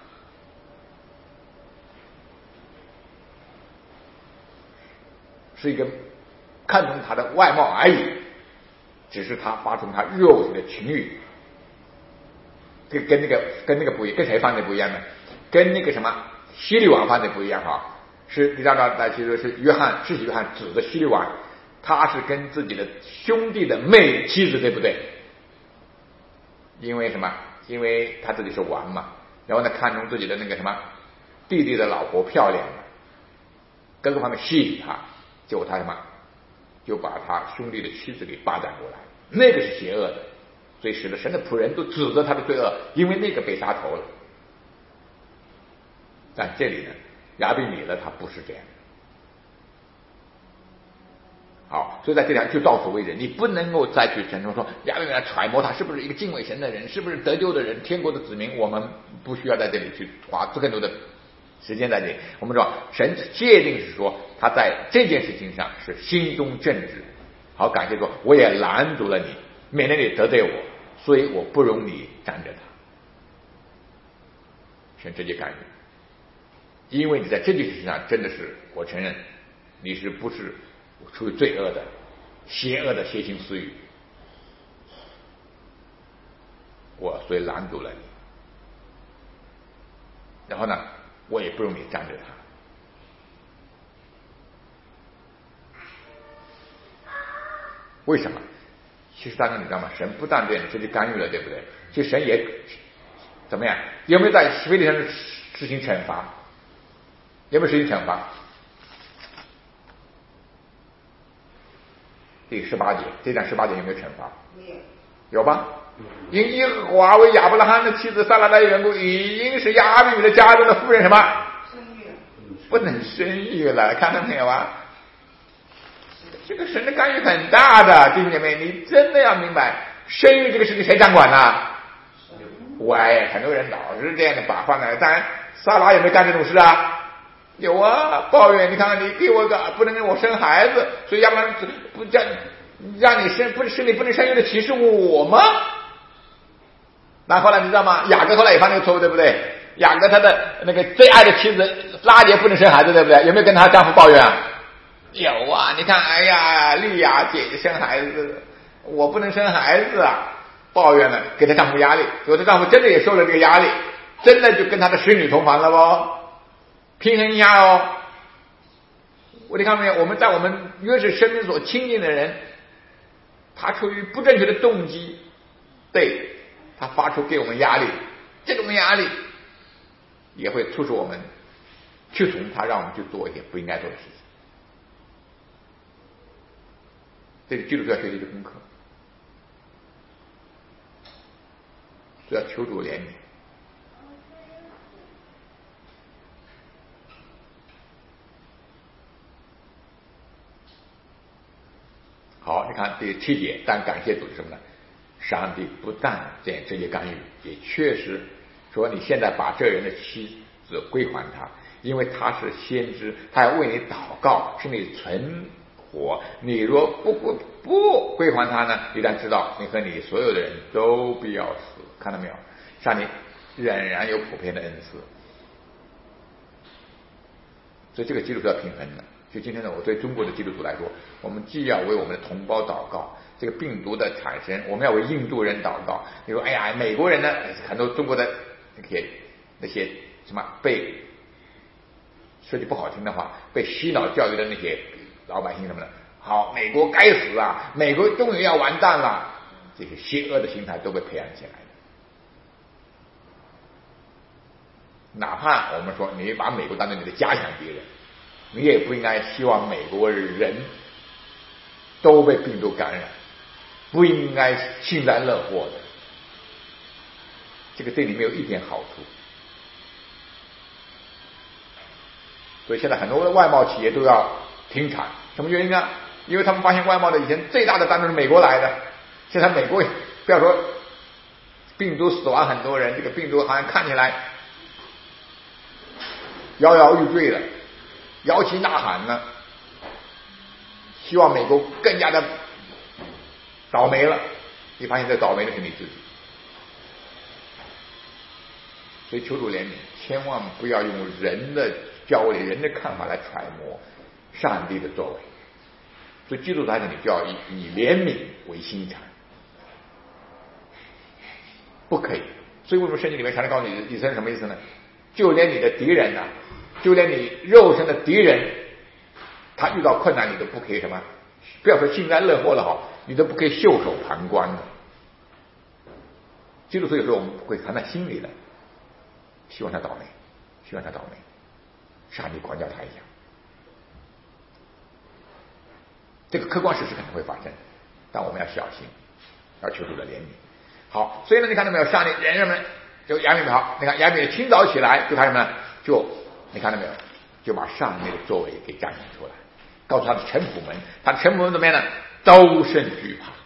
是一个看重他的外貌而已，只是他发出他肉体的情欲跟那个不一样，跟谁犯的不一样呢？跟那个什么希律王犯的不一样哈。是你知道大家其实是世袭约翰指的希律王，他是跟自己的兄弟的妻子，对不对？因为什么？因为他自己是王嘛，然后呢看中自己的那个什么弟弟的老婆漂亮嘛，各个方面吸引他，结果他什么就把他兄弟的妻子给霸占过来，那个是邪恶的，所以使得神的仆人都指责他的罪恶，因为那个被杀头了。但这里呢，亚比米勒他不是这样。好，所以在这里就到此为止，你不能够再去陈述说亚比米勒揣摩他是不是一个敬畏神的人，是不是得救的人，天国的子民，我们不需要在这里去花更多的时间在这里。我们说神界定是说他在这件事情上是心中正直。好，感谢说我也拦阻了你，免得你得罪我，所以我不容你沾着他。神直接干预，因为你在这件事情上真的是，我承认你是不是出于罪恶的邪恶的邪情私欲，我所以拦阻了你，然后呢我也不容你沾着他。为什么？其实大家你知道吗？神不但对你直接干预了，对不对？其实神也怎么样？有没有在非利上实行惩罚？有没有实行惩罚？第18节，这章18节有没有惩罚？ 没有。 有吧？因耶和华为亚伯拉罕的妻子撒拉的缘故，已经是亚比米的家中的妇人什么？ 生育了。 不能生育了，看到没有啊？这个神的干预很大的，弟兄姐妹，你真的要明白，生育这个事情谁掌管呢？喂，很多人老是这样的把话呢。当然，撒拉有没有干这种事啊？有啊，抱怨，你看看你给我个不能给我生孩子，所以要不然不让你生，不是你不能生育的歧视我吗？那后来你知道吗？雅各后来也犯那个错误，对不对？雅各他的那个最爱的妻子拉结不能生孩子，对不对？有没有跟她丈夫抱怨啊？有啊，你看，哎呀，利亚姐姐生孩子，我不能生孩子啊，抱怨了，给她丈夫压力，所以她丈夫真的也受了这个压力，真的就跟她的使女同房了哦，平衡一下哦。你看没有？我们在我们越是身边所亲近的人，他出于不正确的动机，对他发出给我们压力，这种压力也会促使我们去从他，让我们去做一些不应该做的事情。这是基督徒要学习的功课，所以要求主怜悯。好，你看第7节，但感谢主是什么呢？上帝不但这样直接干预，也确实说你现在把这人的妻子归还他，因为他是先知，他要为你祷告，使你存活。你若不归还他呢，一旦知道你和你所有的人都必要死。看到没有？上帝仍然有普遍的恩赐，所以这个基督徒要平衡的。就今天呢，我对中国的基督徒来说，我们既要为我们的同胞祷告，这个病毒的产生，我们要为印度人祷告。你说，哎呀，美国人呢，很多中国的那些什么被说句不好听的话，被洗脑教育的那些老百姓什么的，好，美国该死啊，美国终于要完蛋了，这些邪恶的心态都被培养起来了。哪怕我们说你把美国当成你的加强敌人，你也不应该希望美国人都被病毒感染，不应该幸灾乐祸的，这个对你没有一点好处。所以现在很多的外贸企业都要停产，什么原因啊？因为他们发现外贸的以前最大的单都是美国来的，现在美国不要说病毒死亡很多人，这个病毒好像看起来摇摇欲坠了，摇旗呐喊呢，希望美国更加的倒霉了。你发现这倒霉的是你自己，所以求主怜悯，千万不要用人的教理、人的看法来揣摩上帝的作为。所以基督徒在这里就要以怜悯为心肠，不可以所以为什么圣经里面常常告诉你，以色列什么意思呢？就连你的敌人啊，就连你肉身的敌人，他遇到困难你都不可以什么，不要说幸灾乐祸了哈，你都不可以袖手旁观的。基督徒有时候我们会藏在心里的，希望他倒霉，希望他倒霉，上帝管教他一样。这个客观事实可能会发生，但我们要小心，要求主的怜悯。好，所以呢，你看到没有？上帝人们就亚比好，你看亚比清早起来就干什么呢？就你看到没有？就把上帝的作为给彰显出来，告诉他的臣仆们，他的臣仆们怎么样呢？都甚惧怕，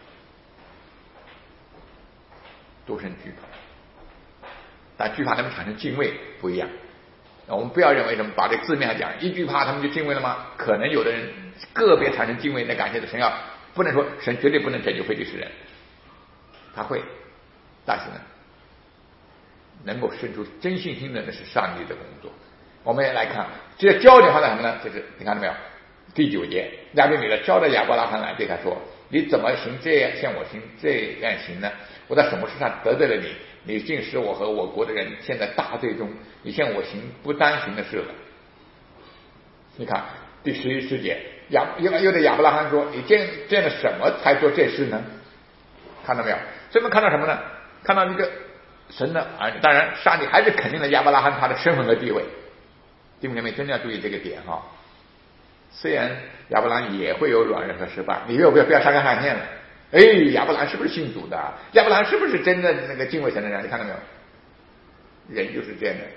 都甚惧怕。但惧怕他们产生敬畏不一样。我们不要认为什么把这个字面上讲，一惧怕他们就敬畏了吗？可能有的人个别产生敬畏，那感谢的神要不能说神绝对不能拯救非利士人，他会，但是呢，能够生出真信心的那是上帝的工作。我们也来看，这个焦点放在什么呢？就是你看到没有？第9节，亚比米勒招着亚伯拉罕来，对他说：“你怎么行这样向我行这样行呢？我在什么事上得罪了你？你竟使我和我国的人陷在大罪中，你向我行不当行的事了。”你看第11节，又对亚伯拉罕说：“你见了什么才做这事呢？”看到没有？所以我们看到什么呢？看到一个神的儿女，当然上帝还是肯定了亚伯拉罕他的身份和地位。弟兄姐妹，真的要注意这个点哈。虽然亚伯拉罕也会有软弱和失败，你不要上纲上线了。哎，亚伯拉罕是不是信主的？亚伯拉罕是不是真的那个敬畏神的人？你看到没有？人就是这样的。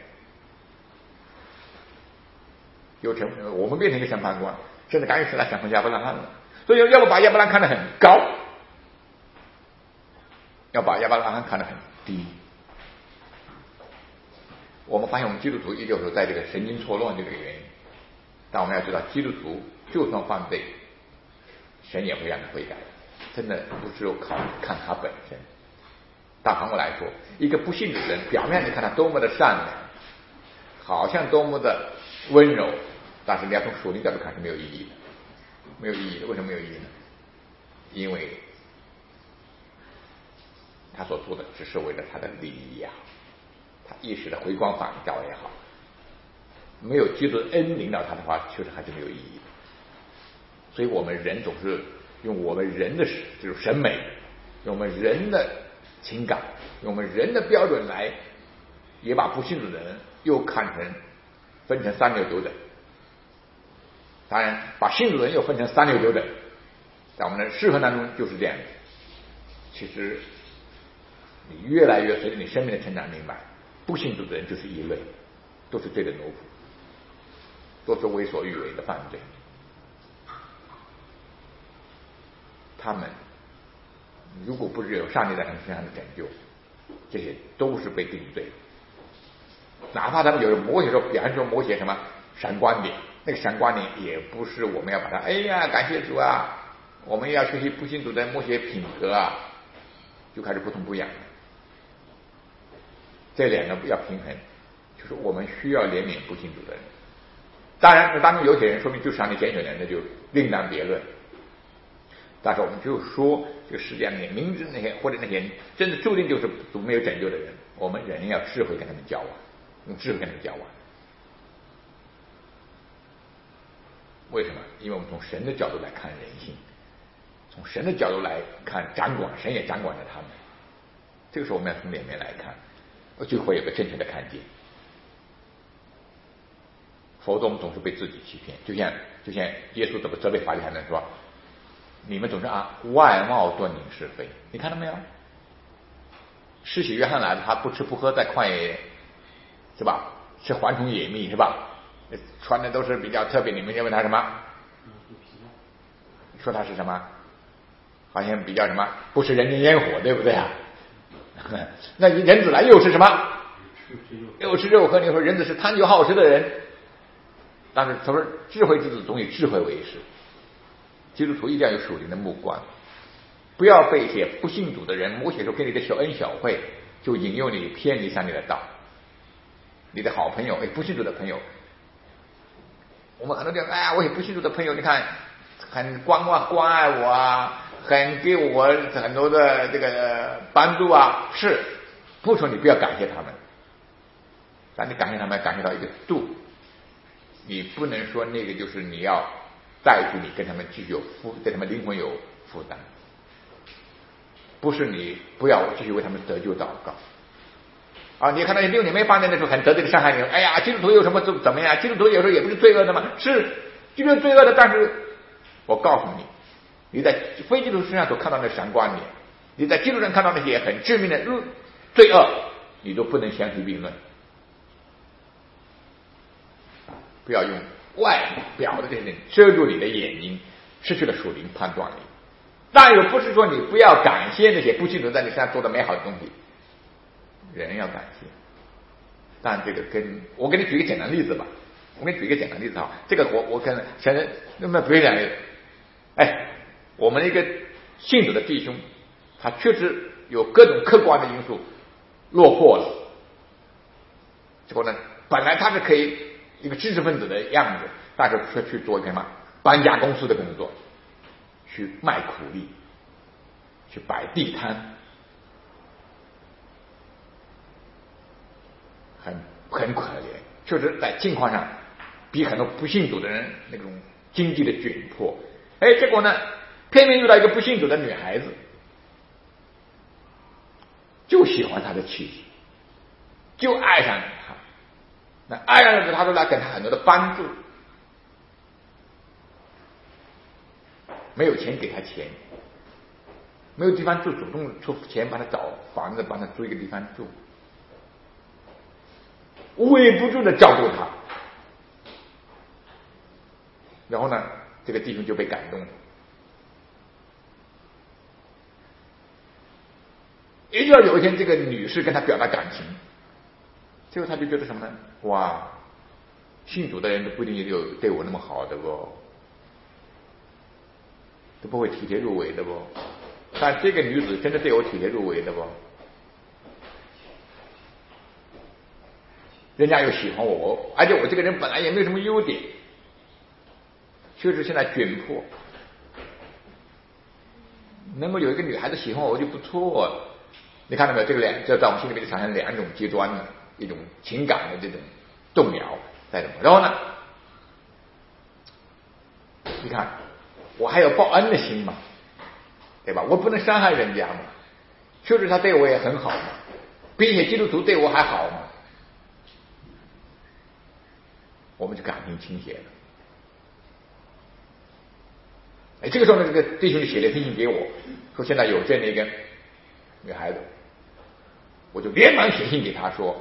我们变成一个审判官，甚至干预是来审判亚伯拉罕了。所以要不把亚伯拉罕看得很高，要把亚伯拉罕看得很低。我们发现我们基督徒也就是在这个神经错乱这个原因，但我们要知道，基督徒就算犯罪，神也会让他悔改，真的不只有看他本身。大反过来说，一个不信的人，表面你看他多么的善良，好像多么的温柔，但是你要从属灵角度看是没有意义的，没有意义的。为什么没有意义呢？因为他所做的只是为了他的利益也好，他一时的回光返照也好，没有基督的恩领导他的话，确实还是没有意义的。所以我们人总是用我们人的这种审美，用我们人的情感，用我们人的标准来，也把不信主的人又分成三六九等。当然，把信主的人又分成三六九等，在我们的释放当中就是这样的。其实你越来越随着你生命的成长，明白不信主的人就是一类，都是罪的奴仆，都是为所欲为的犯罪。他们如果不是有上帝在他们身上的拯救，这些都是被定罪的。哪怕他们有某些时候，比方说某些什么闪光点，那个闪光点也不是我们要把它，哎呀感谢主啊，我们要学习不信主的某些品格啊，就开始不痛不痒。这两个要平衡，就是我们需要怜悯不信主的人。当然当中有些人说明就是上帝拣选人，那就另当别论。但是我们就说这个世界上面明知那些或者那些真的注定就是没有拯救的人，我们人要智慧跟他们交往，用智慧跟他们交往。为什么？因为我们从神的角度来看人性，从神的角度来看掌管，神也掌管着他们。这个时候我们要从里面来看，就会有个正确的看见。否则我们总是被自己欺骗，就像耶稣怎么责备法利赛人说，你们总是按外貌断定是非。你看到没有？施洗约翰来了，他不吃不喝在旷野，是吧？吃蝗虫野蜜，是吧？穿的都是比较特别，你们认为他什么？说他是什么？好像比较什么？不食人间烟火，对不对啊？那人子来又是什么？又吃肉喝。你说人子是贪酒好食的人，但是他说智慧之子总以智慧为师。基督徒一定要有属灵的目光，不要被一些不信主的人某些时候给你的小恩小惠就引诱你偏离上帝的道。你的好朋友，不信主的朋友，我们很多地方，哎呀，我也不信主的朋友，你看很关爱我啊，很给我很多的这个帮助啊，是， 不说你不要感谢他们，但你感谢他们感谢到一个度，你不能说那个就是你要代替你跟他们继续对他们灵魂有负担，不是你不要继续为他们得救祷告啊！你看到6年没8年的时候很得罪的伤害你，哎呀，基督徒有什么怎么样？基督徒有时候也不是罪恶的吗？是基督徒罪恶的，但是我告诉你，你在非基督徒身上所看到的闪光点，你在基督徒上看到那些很致命的罪恶，你都不能相提并论。不要用外表的这些遮住你的眼睛，失去了属灵判断力。但又不是说你不要感谢那些不基督徒在你身上做的美好的东西，人要感谢。但这个跟我给你举一个简单的例子吧，这个我可能现在那么不是讲，我们一个信主的弟兄，他确实有各种客观的因素落魄了，结果呢，本来他是可以一个知识分子的样子，但是却去做一个什么搬家公司的工作，去卖苦力，去摆地摊，很可怜，确实在境况上比很多不信主的人那种经济的窘迫。结果呢，偏偏遇到一个不信主的女孩子，就喜欢他的气质，就爱上他。那爱上了他说来给他很多的帮助，没有钱给他钱，没有地方住，主动出钱帮他找房子，帮他租一个地方住，无微不至的照顾他。然后呢，这个弟兄就被感动了。一直到有一天，这个女士跟他表达感情，最后他就觉得什么呢？哇，信主的人都不一定有对我那么好的不，都不会体贴入微的不。但这个女子真的对我体贴入微的不，人家又喜欢我，而且我这个人本来也没有什么优点，确实现在窘迫，能够有一个女孩子喜欢我就不错了。你看到没有？这在我们心里面产生2种极端的一种情感的这种动摇在什么？然后呢，你看我还有报恩的心嘛，对吧？我不能伤害人家嘛，确实他对我也很好嘛，并且基督徒对我还好嘛，我们就感情倾斜了。这个时候呢，这个弟兄就写了封信给我，说现在有这样的一个女孩子，我就连忙写信给他说，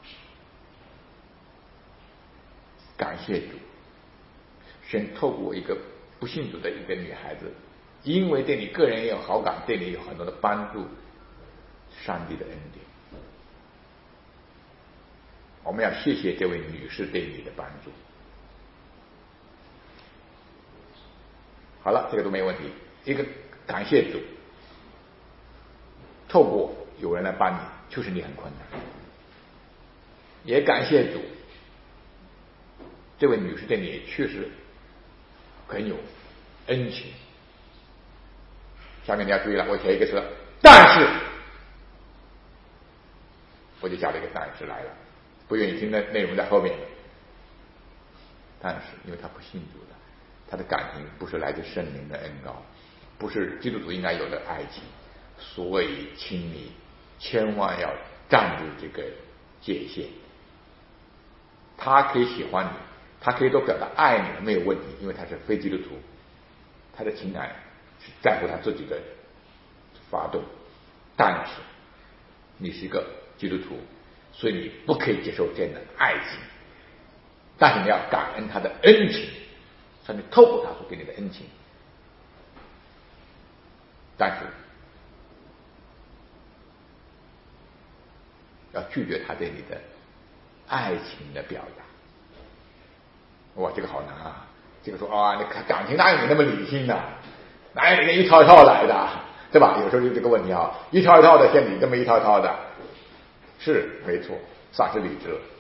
感谢主，神透过一个不信主的一个女孩子，因为对你个人也有好感，对你有很多的帮助，上帝的恩典。我们要谢谢这位女士对你的帮助。好了，这个都没问题。一个感谢主，透过有人来帮你，确实你很困难，也感谢主，这位女士对你确实很有恩情。下面你要注意了，我写一个词，但是，我就加了一个但是来了，不愿意听的内容在后面。但是，因为他不信主的，他的感情不是来自圣灵的恩膏，不是基督徒应该有的爱情，所以请你千万要站住这个界限。他可以喜欢你，他可以都表达爱你，没有问题，因为他是非基督徒，他的情感是在乎他自己的发动。但是你是一个基督徒，所以你不可以接受这样的爱情，但是你要感恩他的恩情，上帝透过他所给你的恩情。但是要拒绝他对你的爱情的表达。哇，这个好难啊！这个说啊，那感情哪有你那么理性的？哪有你一套一套来的，对吧？有时候就这个问题啊，一套一套的，像你这么一套一套的，是没错，丧失理智了。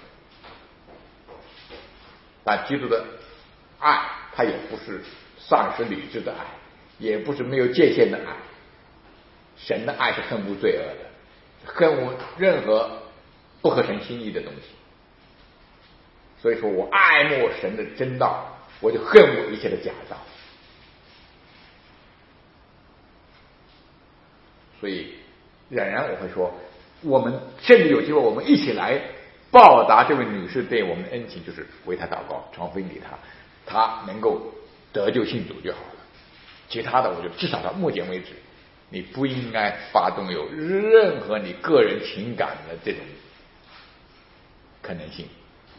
但基督的爱，它也不是丧失理智的爱，也不是没有界限的爱。神的爱是恨无罪恶的， 恨恶任何不合神心意的东西。所以说我爱慕神的真道，我就恨恶一切的假道。所以仍然我会说，我们甚至有机会我们一起来报答这位女士对我们的恩情，就是为她祷告，传福音给她，她能够得救信主就好了。其他的我觉得至少到目前为止，你不应该发动有任何你个人情感的这种可能性。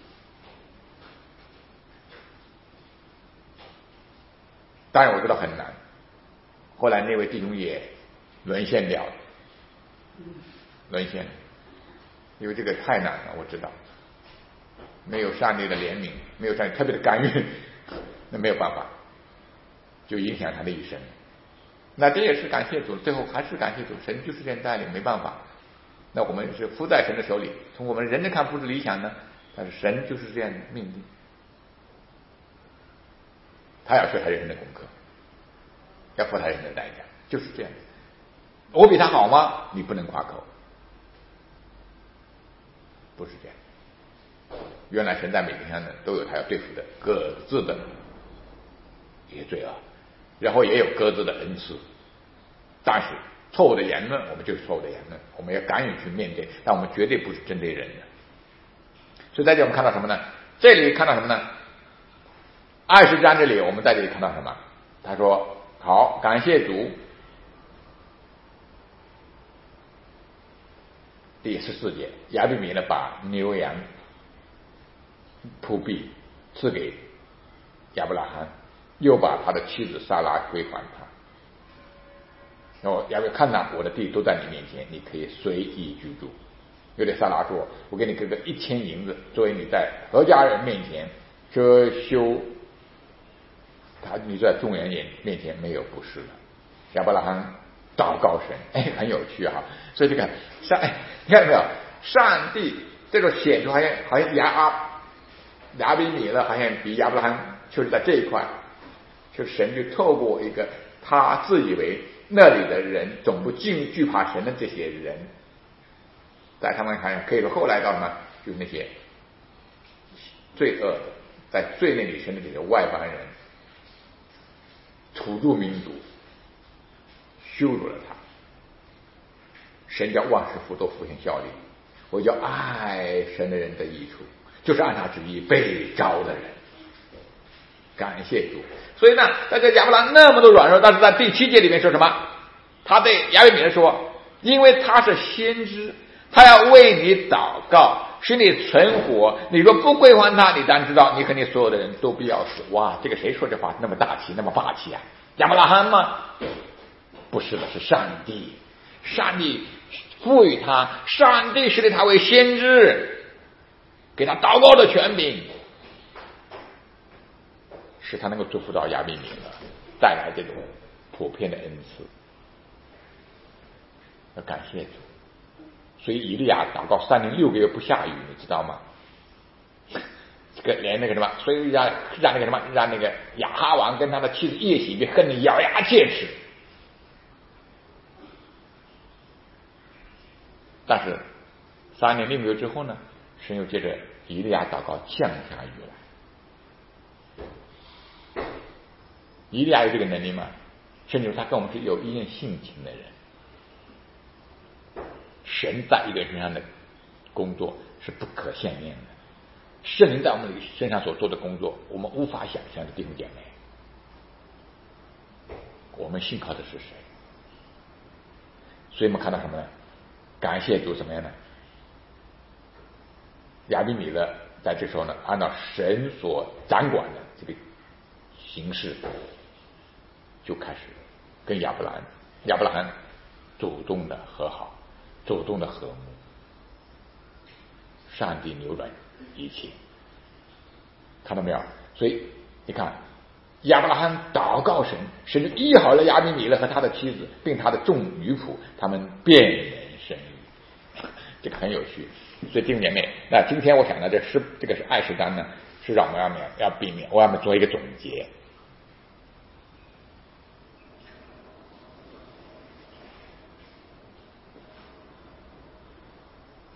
当然我知道很难，后来那位弟兄也沦陷掉了，沦陷了，因为这个太难了，我知道，没有上帝的怜悯，没有上帝特别的干预，那没有办法，就影响他的一生。那这也是感谢主，最后还是感谢主，神就是这样带领，没办法。那我们是服在神的手里，从我们人的看不是理想呢，但是神就是这样的命令，他要学他人生的功课，要付他人生的代价，就是这样。我比他好吗？你不能夸口，不是这样。原来神在每个人上呢都有他要对付的各自的一些罪恶，然后也有各自的恩赐。但是错误的言论，我们就是错误的言论，我们要敢于去面对，但我们绝对不是针对人的。所以在这里我们看到什么呢？这里看到什么呢？20章这里我们在这里看到什么？他说好，感谢主。第14节，亚比米呢把牛羊仆婢赐给亚伯拉罕，又把他的妻子撒拉归还他。然后亚伯看到我的地都在你面前，你可以随意居住。又对撒拉说，我给你哥哥1000银子，作为你在何家人面前遮羞，你在众人面前没有不是的。亚伯拉罕祷告神，很有趣哈。所以这个你看到没有？上帝这种显出好像亚比米勒好像比亚伯拉罕就是在这一块，就神就透过一个他自以为那里的人总不惧怕神的这些人，在他们看可以说后来到什么，就是那些罪恶的在罪孽里生的这些外邦人、土著民族羞辱了他，神叫万事都复兴效力。我叫爱神的人的益处，就是按他旨意被召的人。感谢主。所以呢，在这亚伯拉罕那么多软弱，但是在第7节里面说什么？他对亚比米勒说，因为他是先知，他要为你祷告，使你存活。你若不归还他，你当知道你和你所有的人都必要死。哇，这个谁说这话那么大气那么霸气啊？亚伯拉罕吗？不是的，是上帝。上帝赋予他，上帝使他为先知，给他祷告的权柄，使他能够祝福到亚比米勒，带来这种普遍的恩赐。要感谢主。所以以利亚祷告3年6个月不下雨，你知道吗？这个连那个什么，所以让那个什么，让那个亚哈王跟他的妻子叶喜别恨得咬牙切齿。但是3年6个月之后呢，神又接着以利亚祷告降下雨来。以利亚有这个能力吗？甚至他跟我们是有一样性情的人。神在一个人身上的工作是不可限量的，圣灵在我们身上所做的工作，我们无法想象的，弟兄姐妹。我们信靠的是谁？所以我们看到什么呢？感谢主怎么样呢？亚比米勒在这时候呢，按照神所掌管的这个形式，就开始跟亚伯拉罕主动的和好，主动的和睦。上帝扭转一切，看到没有？所以你看，亚伯拉罕祷告神，神就医好了亚比米勒和他的妻子，并他的众女仆，他们便人生育。这个很有趣。所以弟兄姐妹，那今天我想呢，这个是20章呢，是让我们要避免，我们做一个总结。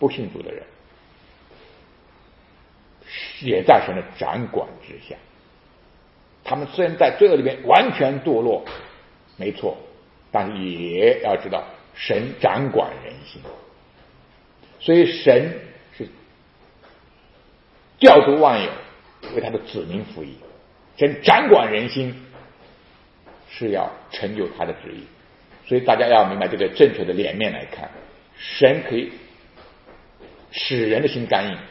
不信主的人，也在神的掌管之下。他们虽然在罪恶里面完全堕落，没错，但是也要知道神掌管人心，所以神是教主万有，为他的子民服役。神掌管人心，是要成就他的旨意。所以大家要明白这个正确的脸面来看，神可以使人的心刚硬，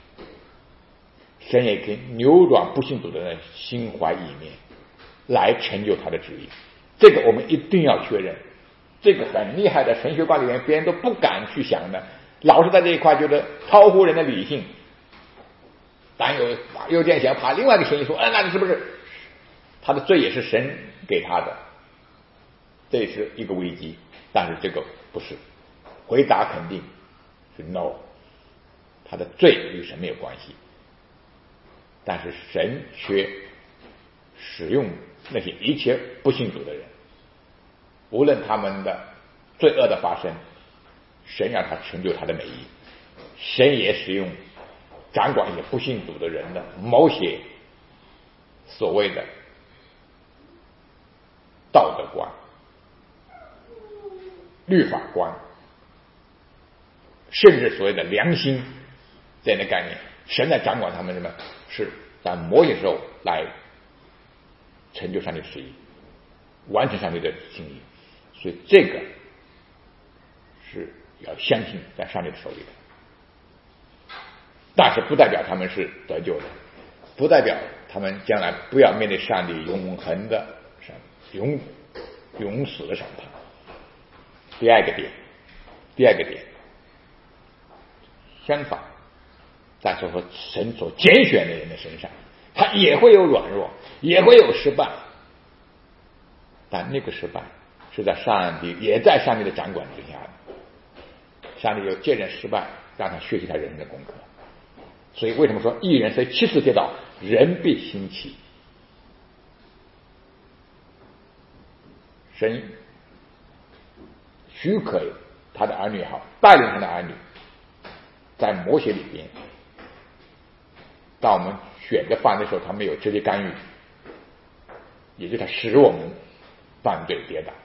神也可以扭转不信主的人心怀意念，来成就他的旨意。这个我们一定要确认，这个很厉害的神学观里面别人都不敢去想的，老是在这一块觉得超乎人的理性，但有点想把另外一个嫌疑说，那你是不是他的罪也是神给他的？这是一个危机，但是这个不是，回答肯定是 no， 他的罪与神没有关系，但是神却使用那些一切不信主的人，无论他们的罪恶的发生，神让他成就他的美意，神也使用掌管一些不信主的人的某些所谓的道德观、律法观，甚至所谓的良心这样的概念，神在掌管他们什么？是在某些时候来成就上帝的旨意，完成上帝的心意。所以这个是要相信在上帝的手里的，但是不代表他们是得救的，不代表他们将来不要面对上帝永恒的永死的审判。第二个点，相反，在说神所拣选的人的身上，他也会有软弱，也会有失败，但那个失败是在上帝的掌管之下的。上帝有借着失败让他学习他人生的功课。所以为什么说义人虽7次跌倒，人必兴起？神许可他的儿女也好，带领他的儿女在某些里边，当我们选择犯的时候，他没有直接干预，也就是他使我们犯罪跌倒，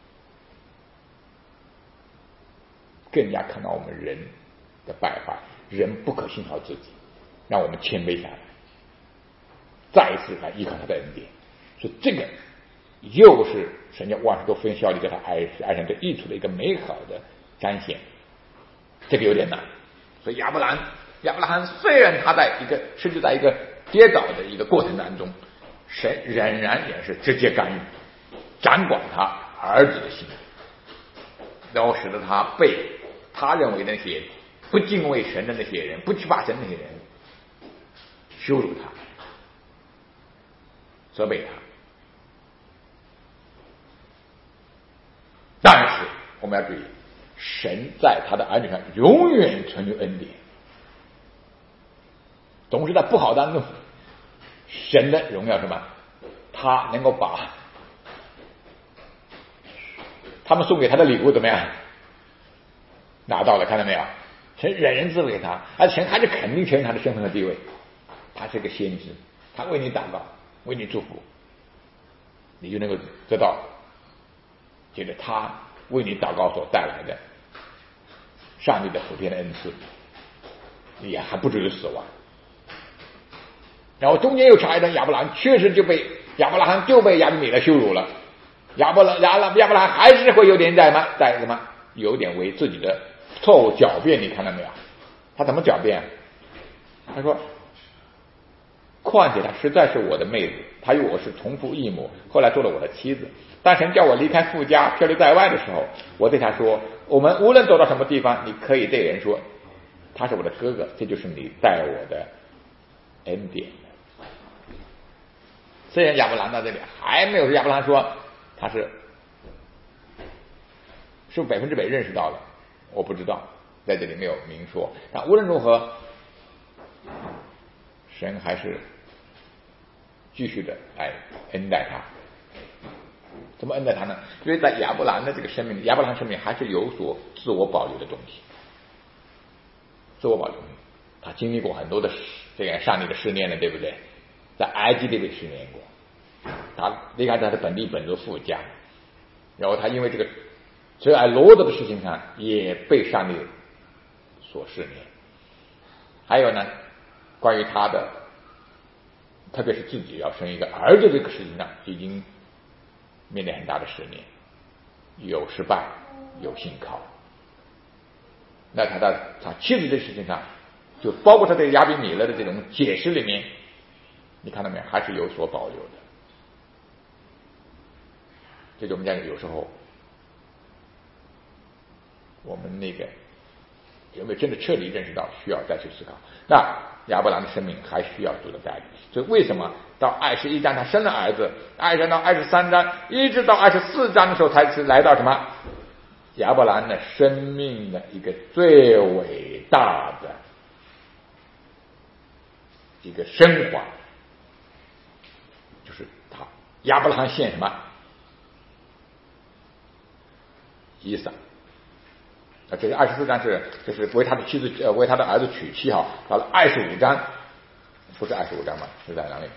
更加看到我们人的败坏，人不可信靠自己，让我们谦卑下来，再一次来依靠他的恩典。所以这个又是神将万事都分效力给他爱人的益处的一个美好的彰显。这个有点难，所以亚伯拉罕虽然他甚至在一个跌倒的一个过程当中，神仍然也是直接干预，掌管他儿子的心，然后使得他被他认为那些不敬畏神的那些人、不惧怕神的那些人羞辱他、责备他。但是我们要注意，神在他的儿女上永远存留恩典，总是在不好当中，神的荣耀什么？他能够把他们送给他的礼物怎么样拿到了？看到没有？神人人自给他，而神还是肯定承认他的身份和地位。他是个先知，他为你祷告，为你祝福，你就能够得到觉得他为你祷告所带来的上帝的普遍的恩赐，也还不至于死亡。然后中间又插一段，亚伯拉罕确实亚伯拉罕就被亚比米勒羞辱了，亚伯拉罕还是会有点在什么有点为自己的错误狡辩。你看到没有？他怎么狡辩？他说，况且她实在是我的妹子，她与我是同父异母，后来做了我的妻子。当神叫我离开父家漂流在外的时候，我对他说，我们无论走到什么地方，你可以对人说他是我的哥哥，这就是你带我的恩典。虽然亚伯兰到这里还没有亚伯兰说他是不是100%认识到了，我不知道，在这里没有明说。但无论如何，神还是继续的来恩待他。怎么恩待他呢？因为在亚伯兰的这个生命里，亚伯兰生命还是有所自我保留的东西。 自我保证，他经历过很多的这个上帝的试炼了，对不对？在埃及都被试炼过，他离开他的本地本族父家，然后他因为这个只爱罗德的事情上也被上帝所试炼。还有呢，关于他的，特别是自己要生一个儿子这个事情上，已经面临很大的试炼，有失败，有信靠。那他妻子这事情上，就包括他对亚比米勒的这种解释里面，你看到没有，还是有所保留的。这就我们讲，有时候我们那个有没有真的彻底认识到需要再去思考？那亚伯兰的生命还需要主的带领。所以为什么到21章他生了儿子，22章到23章，一直到24章的时候才是来到什么？亚伯兰的生命的一个最伟大的一个升华，就是他亚伯拉罕献什么？以撒。这是24章就是为他的妻子为他的儿子娶妻哈。到了25章，不是25章吗？是在哪里？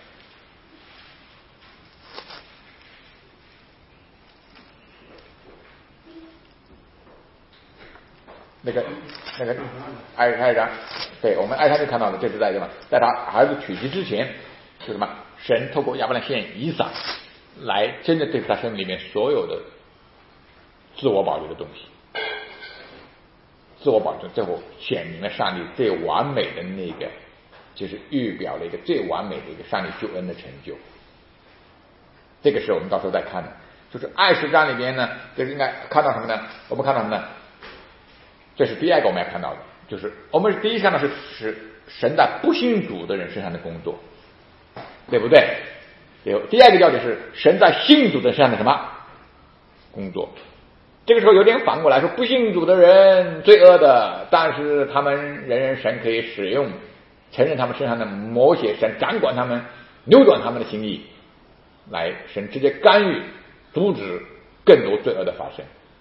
那个22章，对，我们22章就看到了，这是在什么？在他儿子娶妻之前，是什么？神透过亚伯兰献以撒，来真的对他生命里面所有的自我保留的东西，自我保证，最后显明了上帝最完美的那个，就是预表了一个最完美的一个上帝救恩的成就。这个是我们到时候再看的，就是20章里边呢，就是应该看到什么呢？我们看到什么呢？这是第二个我们要看到的，就是我们第一看到是神在不信主的人身上的工作，对不对？第二个要点是神在信主的身上的什么工作？这个时候有点反过来说，不信主的人罪恶的，但是他们人人神可以使用，承认他们身上的某些神掌管他们，扭转他们的心意，来神直接干预，阻止更多罪恶的发生。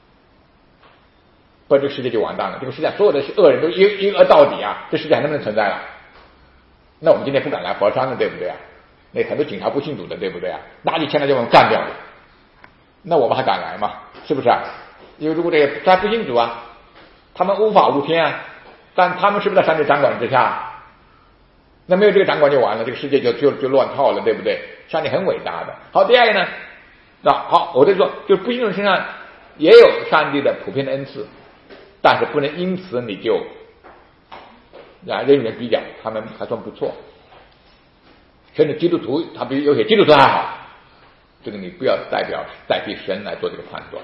不然这个世界就完蛋了，这个世界所有的恶人都一恶到底啊，这世界还能不能存在了？那我们今天不敢来佛山了，对不对啊？那很多警察不信主的，对不对啊？拿起枪来就把我们干掉了，那我们还敢来吗？是不是啊？因为如果这个他不信主啊，他们无法无天啊，但他们是不是在上帝掌管之下？那没有这个掌管就完了，这个世界就乱套了，对不对？上帝很伟大的。好，第二个呢，好，我就说，就不信主身上也有上帝的普遍的恩赐。但是不能因此你就人与人比较，他们还算不错，甚至基督徒他比有些基督徒还好，这个你不要代替神来做这个判断。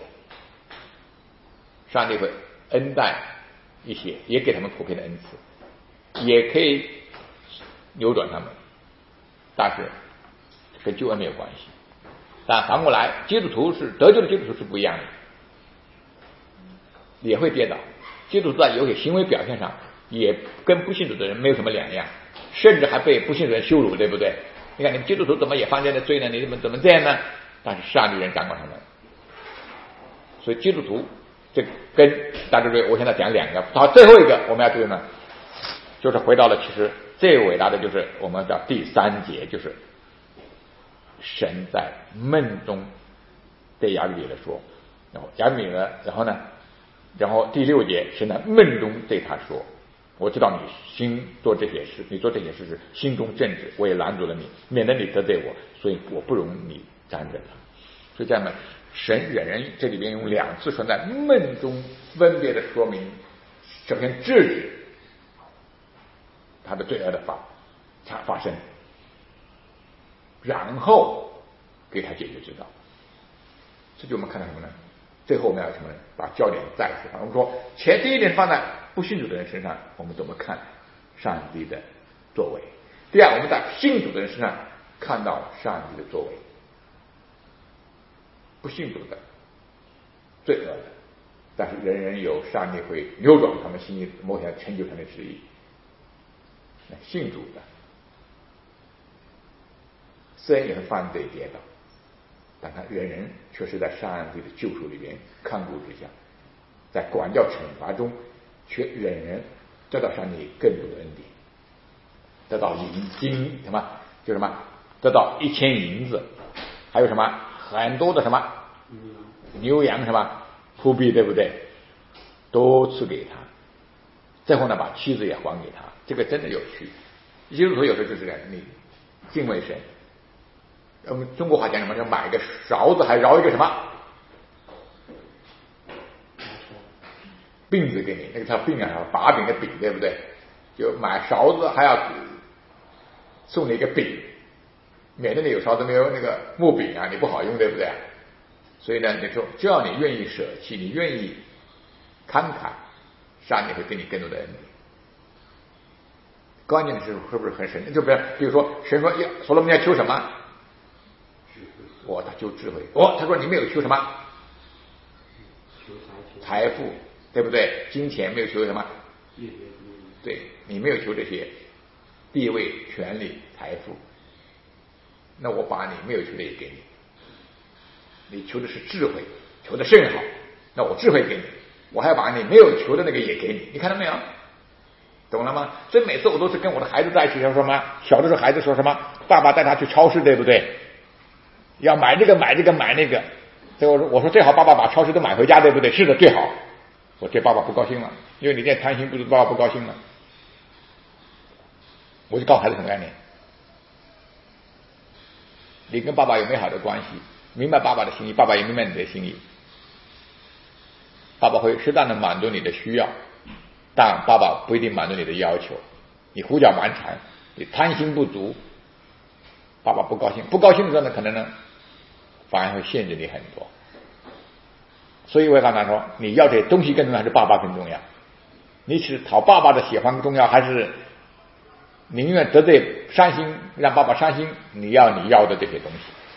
上帝会恩待一些，也给他们普遍的恩赐，也可以扭转他们，但是跟救恩没有关系。但反过来，基督徒是得救的基督徒是不一样的，也会跌倒。基督徒在有些行为表现上也跟不信主的人没有什么两样，甚至还被不信主人羞辱，对不对？你看你们基督徒怎么也犯这样的罪呢？你怎么这样呢？但是上帝人掌管他们，所以基督徒这跟大家注意，我现在讲两个。好，最后一个我们要注意呢，就是回到了其实最伟大的就是我们的第3节，就是神在梦中对亚比米勒说，然后亚比米勒，然后第6节，神在梦中对他说：“我知道你心做这些事，你做这些事是心中正直，我也拦阻了你，免得你得罪我，所以我不容你沾惹他。”所以这样呢，神忍人这里边用2次说在梦中分别的说明，首先制止他的罪恶的发生，然后给他解决之道。这就我们看到什么呢？最后我们要什么呢？把焦点再次放。我们说第一点放在不信主的人身上，我们怎么看上帝的作为？第二，我们在信主的人身上看到上帝的作为。不信主的罪恶的，但是人人有上帝会扭转他们心意，某些成就他们的旨意。信主的虽然也会犯罪跌倒，但他人却是在上帝的救赎里边看顾之下，在管教惩罚中却人得到上帝更多的恩典，得到金什么就什么，得到1000银子，还有什么很多的什么牛羊什么仆婢，对不对？都赐给他，最后呢把妻子也还给他，这个真的有趣。基督徒有时候就是这样，你敬畏神。我们中国话讲什么？叫买个勺子还饶一个什么饼子给你，那个叫饼啊，把柄的柄，对不对？就买勺子还要送你一个饼，免得你有勺子没有那个木柄啊，你不好用，对不对？所以呢，你说只要你愿意舍弃，你愿意慷慨，上帝会给你更多的恩典。关键的是不是很神？就比如说神说所罗门要求什么？他求智慧。他说你没有求什么？财富，对不对？金钱没有求什么？对，你没有求这些地位、权力、财富，那我把你没有求的也给你。你求的是智慧，求的甚好，那我智慧给你，我还要把你没有求的那个也给你。你看到没有？懂了吗？所以每次我都是跟我的孩子在一起，说什么？小的时候孩子说什么？爸爸带他去超市，对不对？要买这个买这个买那个，所以我说最好爸爸把超市都买回家，对不对？是的，最好。这爸爸不高兴了，因为你这贪心不足，爸爸不高兴了。我就告诉孩子什么概念？你跟爸爸有美好的关系，明白爸爸的心意，爸爸也明白你的心意。爸爸会适当的满足你的需要，但爸爸不一定满足你的要求。你胡搅蛮缠，你贪心不足，爸爸不高兴。不高兴的时候呢，可能呢反而会限制你很多。所以我刚才说，你要这东西更重要还是爸爸更重要？你是讨爸爸的喜欢重要，还是宁愿得罪伤心，让爸爸伤心？你要的这些东西，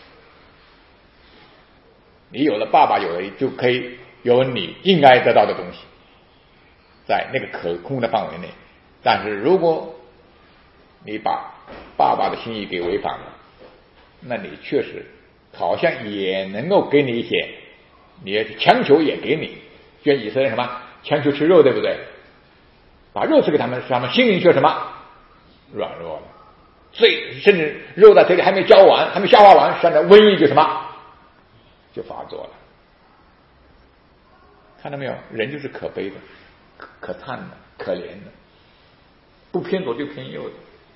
你有了爸爸有了，就可以有你应该得到的东西，在那个可控的范围内。但是如果你把爸爸的心意给违反了，那你确实好像也能够给你一些，你强求也给你，就以色列什么强求吃肉，对不对？把肉吃给他们，使他们心灵却什么软弱了，所以甚至肉在嘴里还没嚼完，还没消化完，现在瘟疫就什么就发作了。看到没有？人就是可悲的、可叹的、可怜的，不偏左就偏右的。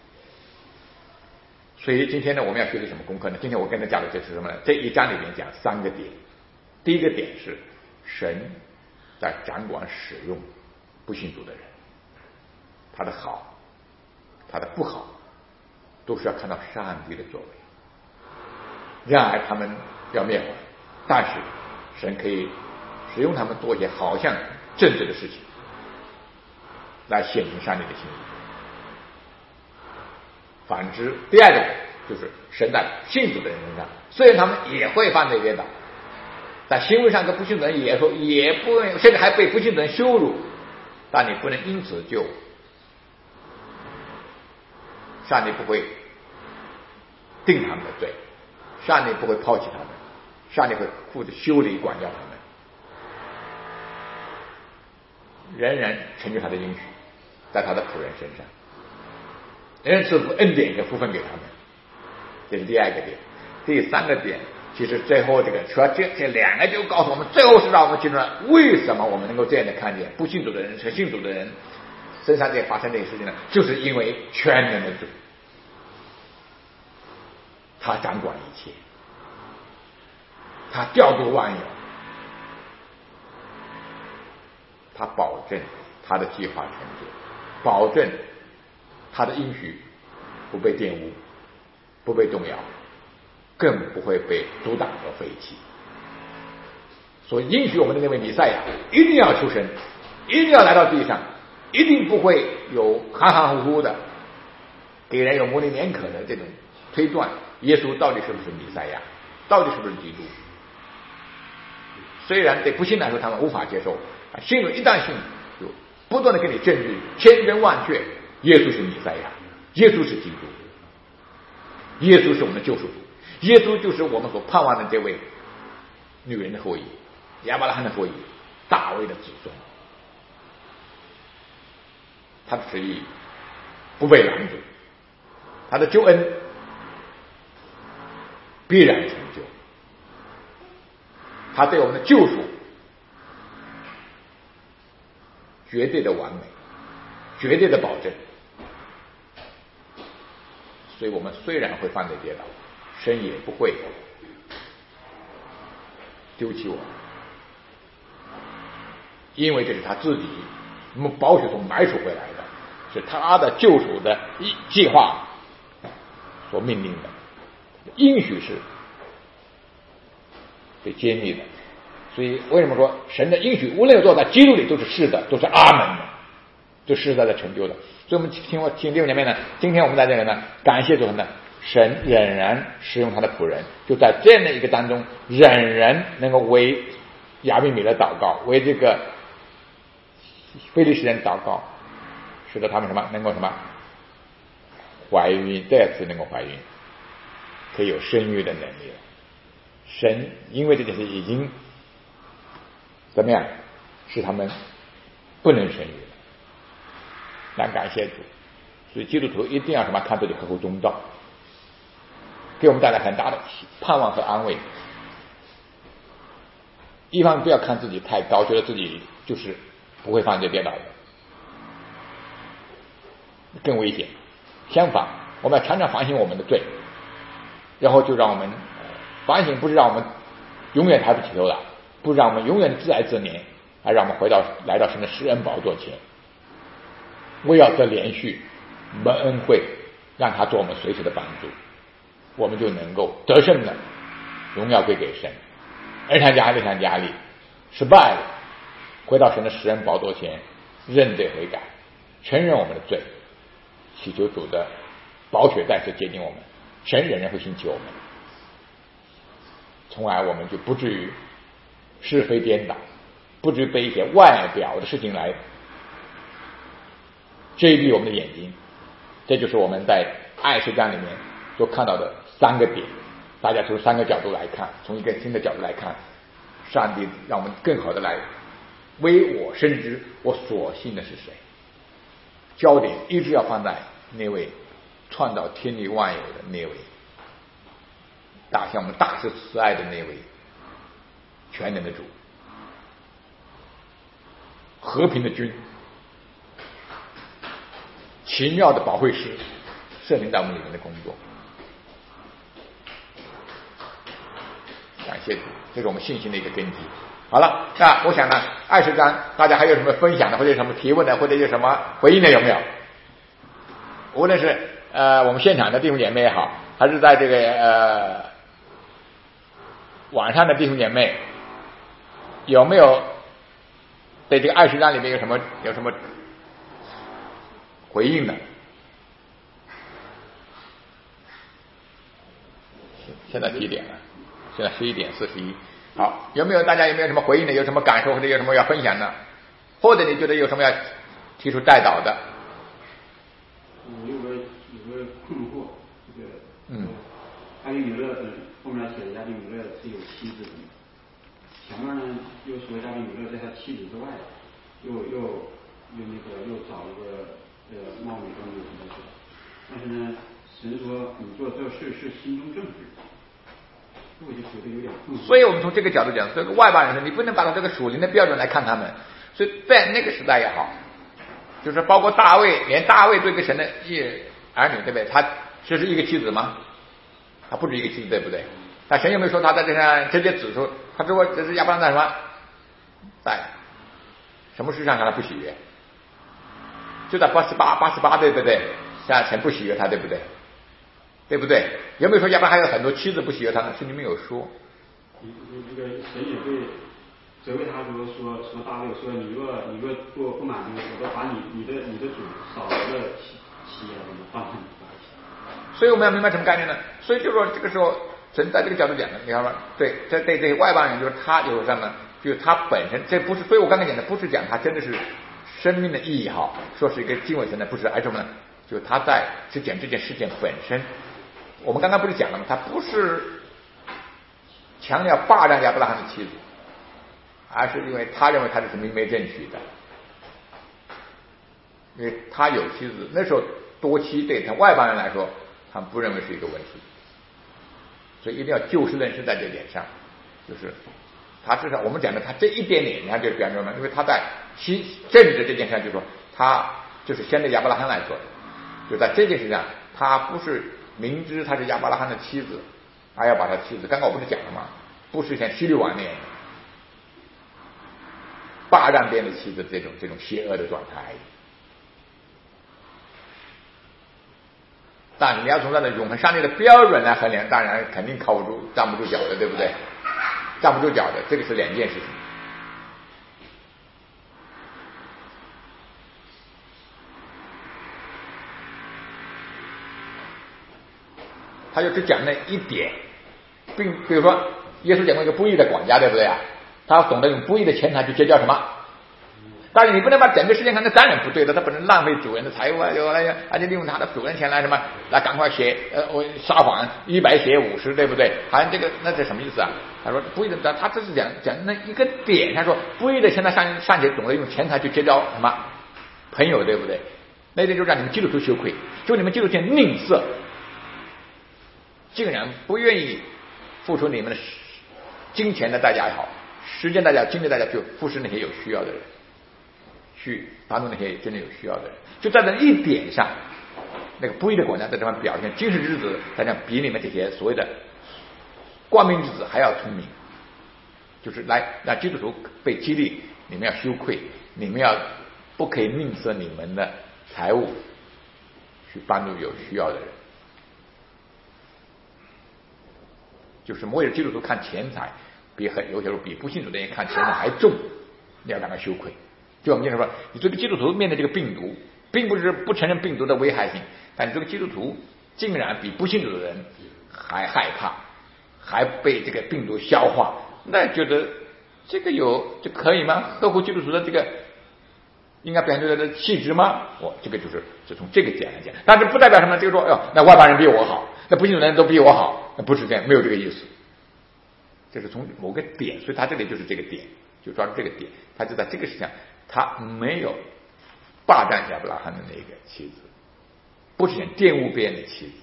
所以今天呢，我们要学的什么功课呢？今天我跟大家讲的这是什么呢？这一章里面讲3个点。第一个点是神在掌管使用不信主的人，他的好，他的不好，都是要看到上帝的作为。然而他们要灭亡，但是神可以使用他们做一些好像正直的事情，来显明上帝的心意。反之，第二个就是神在信主的人身上，虽然他们也会犯罪跌倒，在行为上跟不信的人也不能，甚至还被不信的人羞辱，但你不能因此就上帝不会定他们的罪，上帝不会抛弃他们，上帝会负责修理管教他们，仍然成就他的应许在他的仆人身上，仍然赐福恩典跟福分给他们。这是第二个点。第3个点，其实最后这个除了这2个就告诉我们，最后是让我们记住了为什么我们能够这样的看见不信主的人和信主的人身上这发生这些事情呢？就是因为全能的主，他掌管一切，他调度万有，他保证他的计划成就，保证他的应许不被玷污，不被动摇，更不会被阻挡和废弃。所以应许我们的那位弥赛亚一定要出生，一定要来到地上，一定不会有含含糊糊的给人有模棱两可的这种推断耶稣到底是不是弥赛亚，到底是不是基督。虽然对不信来说他们无法接受，信了一旦信就不断的给你证据，千真万确，耶稣是弥赛亚，耶稣是基督，耶稣是我们的救赎主，耶稣就是我们所盼望的这位女人的后裔，亚伯拉罕的后裔，大卫的子孙。 他的旨意不被拦阻，他的救恩必然成就，他对我们的救赎绝对的完美，绝对的保证。所以我们虽然会犯罪跌倒，神也不会丢弃我们，因为这是他自己宝血中买赎回来的，是他的救赎的计划所命令的，应许是最坚密的。所以为什么说神的应许无论做在基督里都是是的，都是阿门的，就实在的成就的。所以我们听弟兄姐妹呢，今天我们在这里呢，感谢主呢，神仍然使用他的仆人，就在这样的一个当中，仍然能够为亚比米勒祷告，为这个非利士人祷告，使得他们什么能够什么怀孕，再次能够怀孕，可以有生育的能力了。神因为这件事已经怎么样，使他们不能生育了。但感谢主，所以基督徒一定要什么看自己合乎中道，给我们带来很大的盼望和安慰。一方面不要看自己太高，觉得自己就是不会犯罪跌倒的，更危险。相反，我们要常常反省我们的罪，然后就让我们反省，不是让我们永远抬不起头来，不是让我们永远自哀自怜，而让我们来到神的施恩宝座前，为要得连续蒙恩惠，让他做我们随时的帮助，我们就能够得胜了，荣耀归给神。恩上加力，上加力，失败了，回到神的施恩宝座前，认罪悔改，承认我们的罪，祈求主的宝血再次洁净我们，神仍然会兴起我们，从而我们就不至于是非颠倒，不至于被一些外表的事情来遮蔽我们的眼睛。这就是我们在爱十章里面所看到的三个点，大家从三个角度来看，从一个新的角度来看，上帝让我们更好的来为我深知我所信的是谁，焦点一直要放在那位创造天地万有的那位，向我们大施慈爱的那位全能的主，和平的君，奇妙的保惠师，圣灵在我们里面的工作。感谢主，这是我们信心的一个根基。好了，那我想呢，20章大家还有什么分享的，或者有什么提问的，或者有什么回应的，有没有？无论是我们现场的弟兄姐妹也好，还是在这个网上的弟兄姐妹，有没有对这个20章里面有什么回应的？现在几点了？现在11点41。好，大家有没有什么回应的？有什么感受，或者有什么要分享的？或者你觉得有什么要提出代祷的？ 有个困惑，这个亚比米勒后面写的亚比米勒是有妻子的，前面呢又说亚比米勒在他妻子之外，又找一个貌美中女的，但是呢，神说你做这事是心中正直，我就觉得有点困惑。 所以我们从这个角度讲，这个外邦人说你不能把他这个属灵的标准来看他们，所以在那个时代也好，就是包括大卫，连大卫对个神的儿女，对不对？他这是一个妻子吗？他不止一个妻子，对不对？但神有没有说他在这上直接指出，他说这是亚伯拉罕在什么，在什么事上让他不喜悦？就在88，对不对？像神不喜悦他，对不对？对不对？有没有说亚伯拉罕还有很多妻子不喜悦他呢？圣经没有说。 这个神也会责备他说大卫说你若不满足，我都把你的主少了妻啊什么放在你发起。 所以我们要明白什么概念呢？所以就说这个时候神在这个角度讲的，你看吧，对，这对外邦人就是他有什么，就是他本身这不是，所以我刚才讲的不是讲他真的是生命的意义哈，说是一个敬畏神的，不是，而什么呢？就是他是讲这件事件本身。我们刚刚不是讲了吗？他不是强调霸占亚伯拉罕的妻子，而是因为他认为他是明媒正娶的。 因为他有妻子，那时候多妻对他外邦人来说，他们不认为是一个问题，所以一定要就事论事在这点上，就是他至少我们讲的他这一点点，你看就表明了，因为他在政治这件事上，就是说他就是先对亚伯拉罕来说，就在这件事上，他不是明知他是亚伯拉罕的妻子，还要把他妻子，刚刚我不是讲了吗？不是像希律王那样霸占别人的妻子这种邪恶的状态。但是你要从他的永恒上帝的标准来衡量，当然肯定靠不住、站不住脚的，对不对？站不住脚的，这个是两件事情。他就只讲那一点，并比如说耶稣讲过一个不义的管家，对不对啊？他懂得用不义的钱财去结交什么？但是你不能把整个世界上那当然不对的，他不能浪费主人的财物啊，而且利用他的主人钱来什么来赶快写我撒谎100写50，对不对？好像这个那这什么意思啊？他说不义的，他这是讲那一个点，他说不义的现在尚且懂得用钱财去结交什么朋友，对不对？那点就让你们基督徒羞愧，就你们基督徒吝啬，竟然不愿意付出你们的金钱的代价也好，时间代价、精力代价，去服侍那些有需要的人，去帮助那些真的有需要的人。就在这一点上，那个不义的国家在这方表现，今时之子大家比你们这些所谓的光明之子还要聪明，就是来让基督徒被激励，你们要羞愧，你们要不可以吝啬你们的财物，去帮助有需要的人。就是为了基督徒看钱财，有些时候比不信主的人看钱财还重，你要感到羞愧。就我们经常说，你这个基督徒面对这个病毒，并不是不承认病毒的危害性，但你这个基督徒竟然比不信主的人还害怕，还被这个病毒消化，那觉得这可以吗？合乎基督徒的这个应该表现出来的气质吗？这个就是从这个点来讲，但是不代表什么，就是说，那外邦人比我好，那不信主的人都比我好，那不是这样，没有这个意思。这是从某个点，所以他这里就是这个点，就抓住这个点，他就在这个事情上，他没有霸占亚伯拉罕的那个妻子，不是想玷污别人的妻子，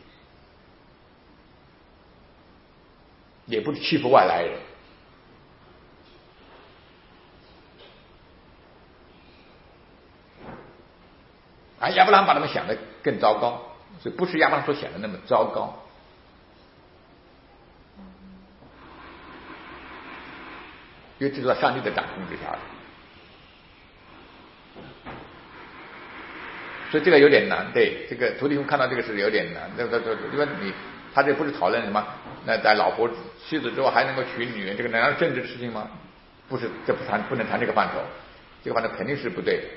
也不是欺负外来人。而亚伯拉罕把他们想得更糟糕，所以不是亚伯拉罕所想的那么糟糕。因为这是在上帝的掌控之下的，所以这个有点难。对，这个徒弟兄看到这个是有点难。因为他这不是讨论什么？那在老婆妻子之后还能够娶女人，这个难道是政治的事情吗？不是，这不能谈这个范畴，这个范畴肯定是不对的。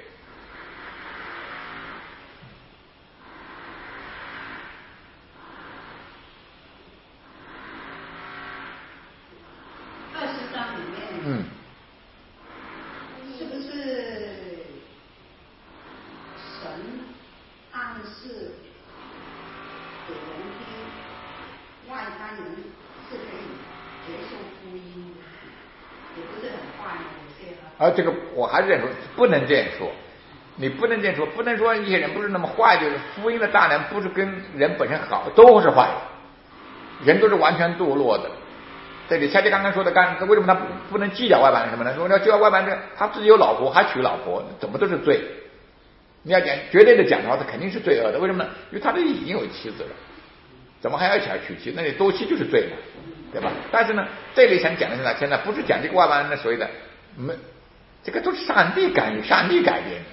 是不是神暗示给人听，外邦人是可以接受福音的，也不是很坏的，有些这个我还是认为不能这样说，你不能这样说，不能说一些人不是那么坏，就是福音的大能不是跟人本身好，都是坏的，人都是完全堕落的。这里夏姐刚刚说的，为什么他不能计较外邦人什么呢？说要计较外邦人，他自己有老婆还娶老婆，怎么都是罪。你要讲绝对的讲的话，他肯定是罪恶的。为什么呢？因为他已经有妻子了，怎么还要一起来娶妻？那你多妻就是罪嘛，对吧？但是呢，这里想讲的是呢，现在不是讲这个外邦人的所谓的这个都是上帝干预、上帝改变的。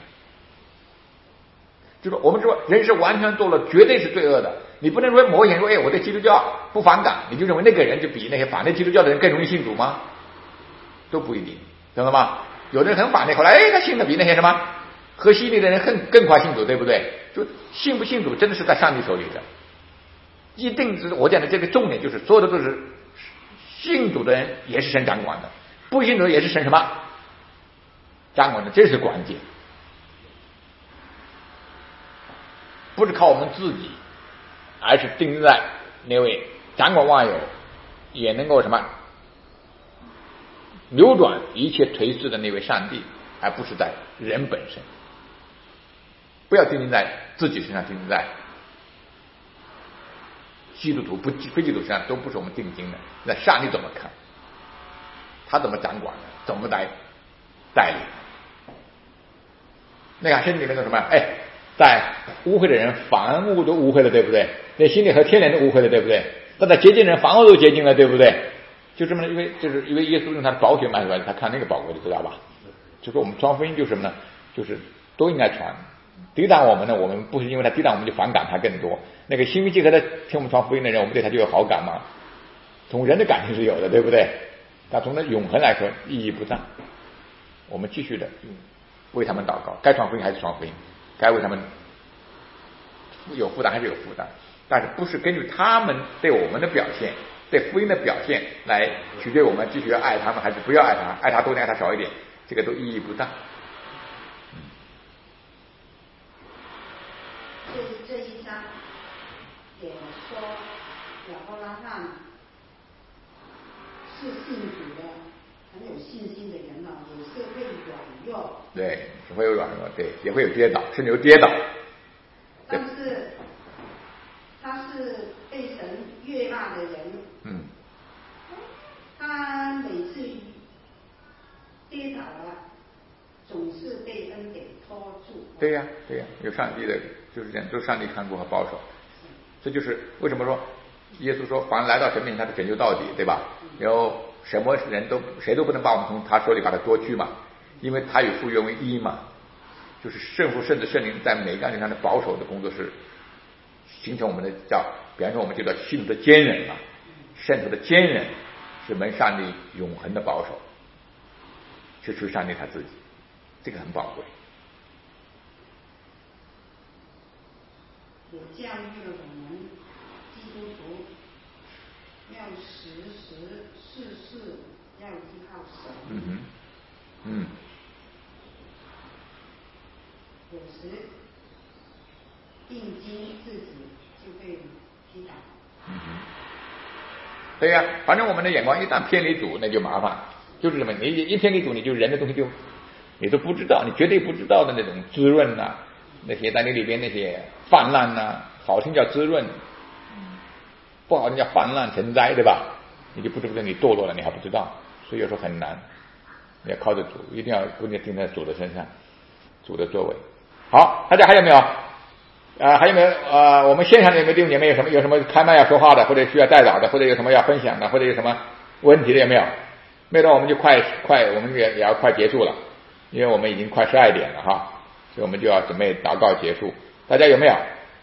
就是我们说人是完全堕落，绝对是罪恶的。你不能说某些人说，我对基督教不反感，你就认为那个人就比那些反对基督教的人更容易信主吗？都不一定，懂了吗？有的人很反对，后来他信的比那些什么和稀泥的人更快信主，对不对？就信不信主真的是在上帝手里的。一定是我讲的这个重点，就是所有的都是信主的人也是神掌管的，不信主的也是神什么掌管的，这是关键。不是靠我们自己，而是定在那位掌管万有，也能够什么扭转一切颓势的那位上帝，而不是在人本身。 不要定睛在自己身上，定睛在基督徒非基督徒身上，都不是我们定睛的。那上帝怎么看？他怎么掌管的？怎么来带领？那看圣经里面说什么？在污秽的人房屋都污秽了，对不对？那心里和天然都污秽了，对不对？那在洁净人房屋都洁净了，对不对？就这么，因为耶稣用他的宝血买出来，他看那个宝贵的，知道吧？就说我们传福音就是什么呢？就是都应该传。抵挡我们呢，我们不是因为他抵挡我们就反感他更多。那个心平气和的听我们传福音的人，我们对他就有好感吗？从人的感情是有的，对不对？但从那永恒来说意义不大。我们继续的为他们祷告，该传福音还是传福音，该为他们有负担还是有负担，但是不是根据他们对我们的表现，对福音的表现来取决我们继续要爱他们还是不要爱他，爱他多点爱他少一点，这个都意义不大。 这一章也说亚伯拉罕是信主的，很有信心的人了，也是会软弱。 对，也会有软弱，对，也会有跌倒，甚至有跌倒。 但是他是被神悦纳的人。他每次跌倒了，总是被恩典拖住。 对呀，有上帝的，就是这样，就是上帝看顾和保守。这就是为什么说耶稣说，凡来到神面前，他的拯救到底，对吧？然后什么人都谁都不能把我们从他手里把他夺去嘛，因为他与父原为一嘛。就是圣父、圣子、圣灵在每一个案件上的保守的工作是形成我们的比方说我们就叫信徒的坚韧嘛，圣徒的坚韧是蒙上帝永恒的保守，是出于上帝他自己，这个很宝贵。 也教育了我们基督徒要时时事事要依靠神。有时定睛自己就被击倒。 对呀，反正我们的眼光一旦偏离主，那就麻烦。就是这么，你一偏离主，你就人的东西就你都不知道，你绝对不知道的那种滋润呐，那些在你里边那些泛滥呐，好听叫滋润，不好听叫泛滥成灾，对吧？你就不知不觉你堕落了，你还不知道，所以有时候很难。你要靠着主，一定要不停盯在主的身上，主的作为。好，大家还有没有？还有没有？我们线上有没有弟兄姐妹有什么开麦要说话的，或者需要代祷的，或者有什么要分享的，或者有什么问题的，有没有？没有的，我们就快，我们也要快结束了，因为我们已经快12点了哈，所以我们就要准备祷告结束。大家有没有？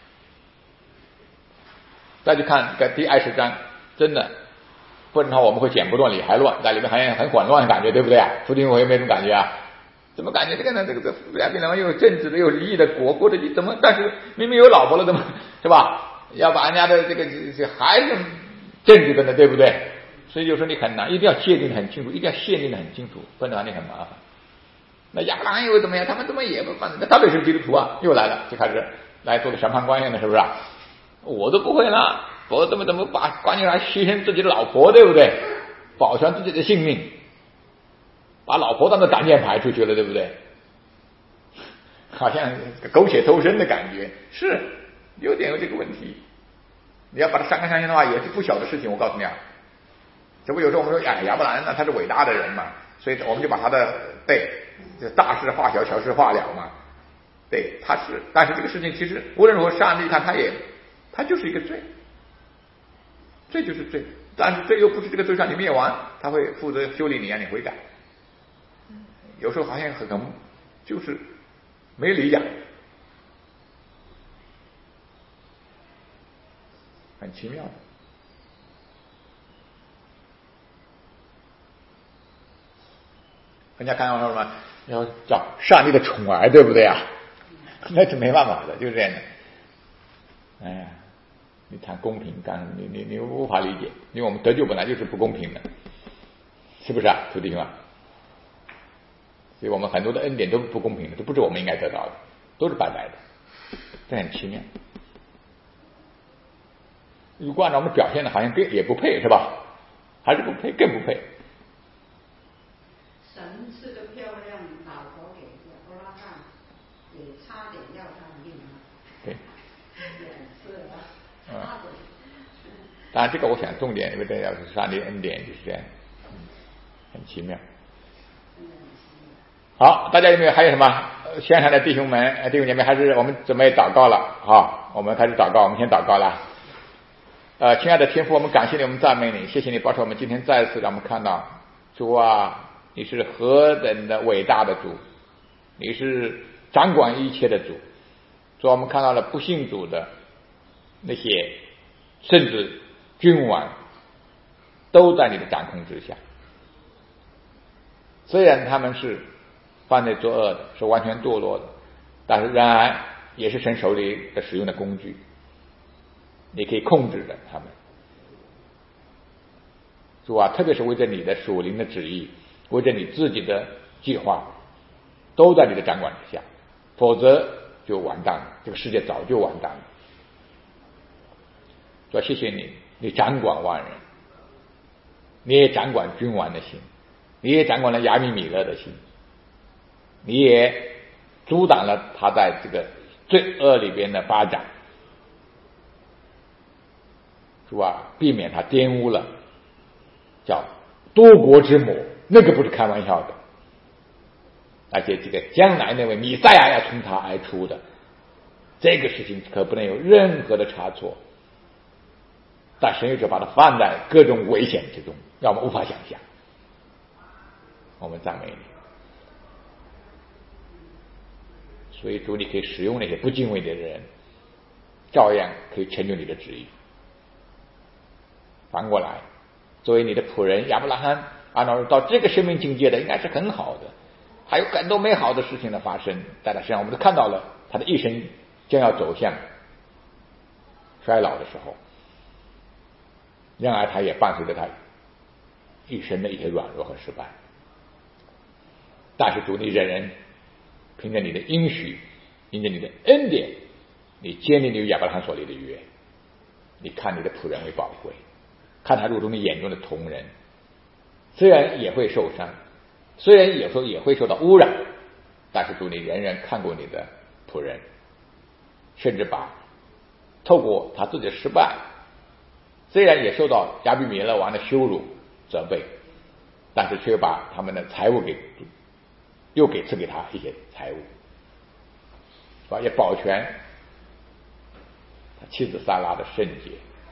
再去看个第20章，真的，不然的话我们会剪不断理还乱，在里面好像很混乱的感觉，对不对啊？弟兄，我有没有这种感觉啊？怎么感觉这个呢？这个变成又有政治的，又有利益的过着怎么？但是明明有老婆了，怎么是吧？要把人家的这个还是政治的呢，对不对？所以就说你很难，一定要界定的很清楚，一定要限定的很清楚，不然的话你很麻烦。那亚伯拉罕又怎么样？他们怎么也不反正，那到底是基督徒啊？又来了，就开始来做个审判官员了，是不是？我都不会了，我怎么把关键还牺牲自己的老婆，对不对？保全自己的性命。把老婆当做挡箭牌出去了，对不对？好像苟且偷生的感觉，是有点有这个问题。你要把它上纲上线的话，也是不小的事情。我告诉你啊，这不有时候我们说，亚伯兰那他是伟大的人嘛，所以我们就把他的就大事化小，小事化了嘛。对，他是，但是这个事情其实无论如何，上帝看他就是一个罪，罪就是罪，但是罪又不是这个罪让你灭亡，他会负责修理你，让你悔改。有时候好像很就是没理讲，很奇妙的。人家刚刚说什么要叫上帝的宠儿，对不对啊？那是没办法的，就是这样的。哎呀，你谈公平，你无法理解，因为我们得救本来就是不公平的，是不是啊，徒弟兄啊？所以我们很多的恩典都不公平的，都不是我们应该得到的，都是白白的，这很奇妙。如果按照我们表现的，好像也不配，是吧？还是不配，更不配。 神是个漂亮老婆给亚伯拉罕，也差点要他离当然这个我想重点，因为这要是上帝恩典就是这样，很奇妙。好，大家有没有还有什么线上的弟兄们弟兄姐妹，还是我们准备祷告了？好，我们开始祷告，我们先祷告了。亲爱的天父，我们感谢你，我们赞美你，谢谢你保守我们今天再次让我们看到主啊，你是何等的伟大的主，你是掌管一切的主。主啊，我们看到了不信主的那些甚至君王都在你的掌控之下，虽然他们是犯罪作恶的，是完全堕落的，但是仍然也是神手里的使用的工具，你可以控制着他们。主啊，特别是为着你的属灵的旨意，为着你自己的计划，都在你的掌管之下，否则就完蛋了，这个世界早就完蛋了。主啊，谢谢你，你掌管万人，你也掌管君王的心，你也掌管了亚米米勒的心，你也阻挡了他在这个罪恶里边的发展，主啊，避免他玷污了叫多国之母，那个不是开玩笑的，而且这个将来那位弥赛亚要从他而出的，这个事情可不能有任何的差错，但神又就把它放在各种危险之中，让我们无法想象。我们赞美你，所以主，你可以使用那些不敬畏的人，照样可以成就你的旨意。反过来，作为你的仆人亚伯拉罕，按照到这个生命境界的，应该是很好的，还有很多美好的事情的发生在他身上，我们都看到了他的一生将要走向衰老的时候，然而他也伴随着他一生的一些软弱和失败。但是主，你仍然凭着你的应许，凭着你的恩典，你坚定你与亚伯拉罕所立的约，你看你的仆人为宝贵，看他入中你眼中的同人，虽然也会受伤，虽然有时候也会受到污染，但是主，你仍然看过你的仆人，甚至把透过他自己的失败，虽然也受到亚比米勒王的羞辱责备，但是却把他们的财物又赐给他一些财物，是吧？也保全他妻子撒拉的圣洁。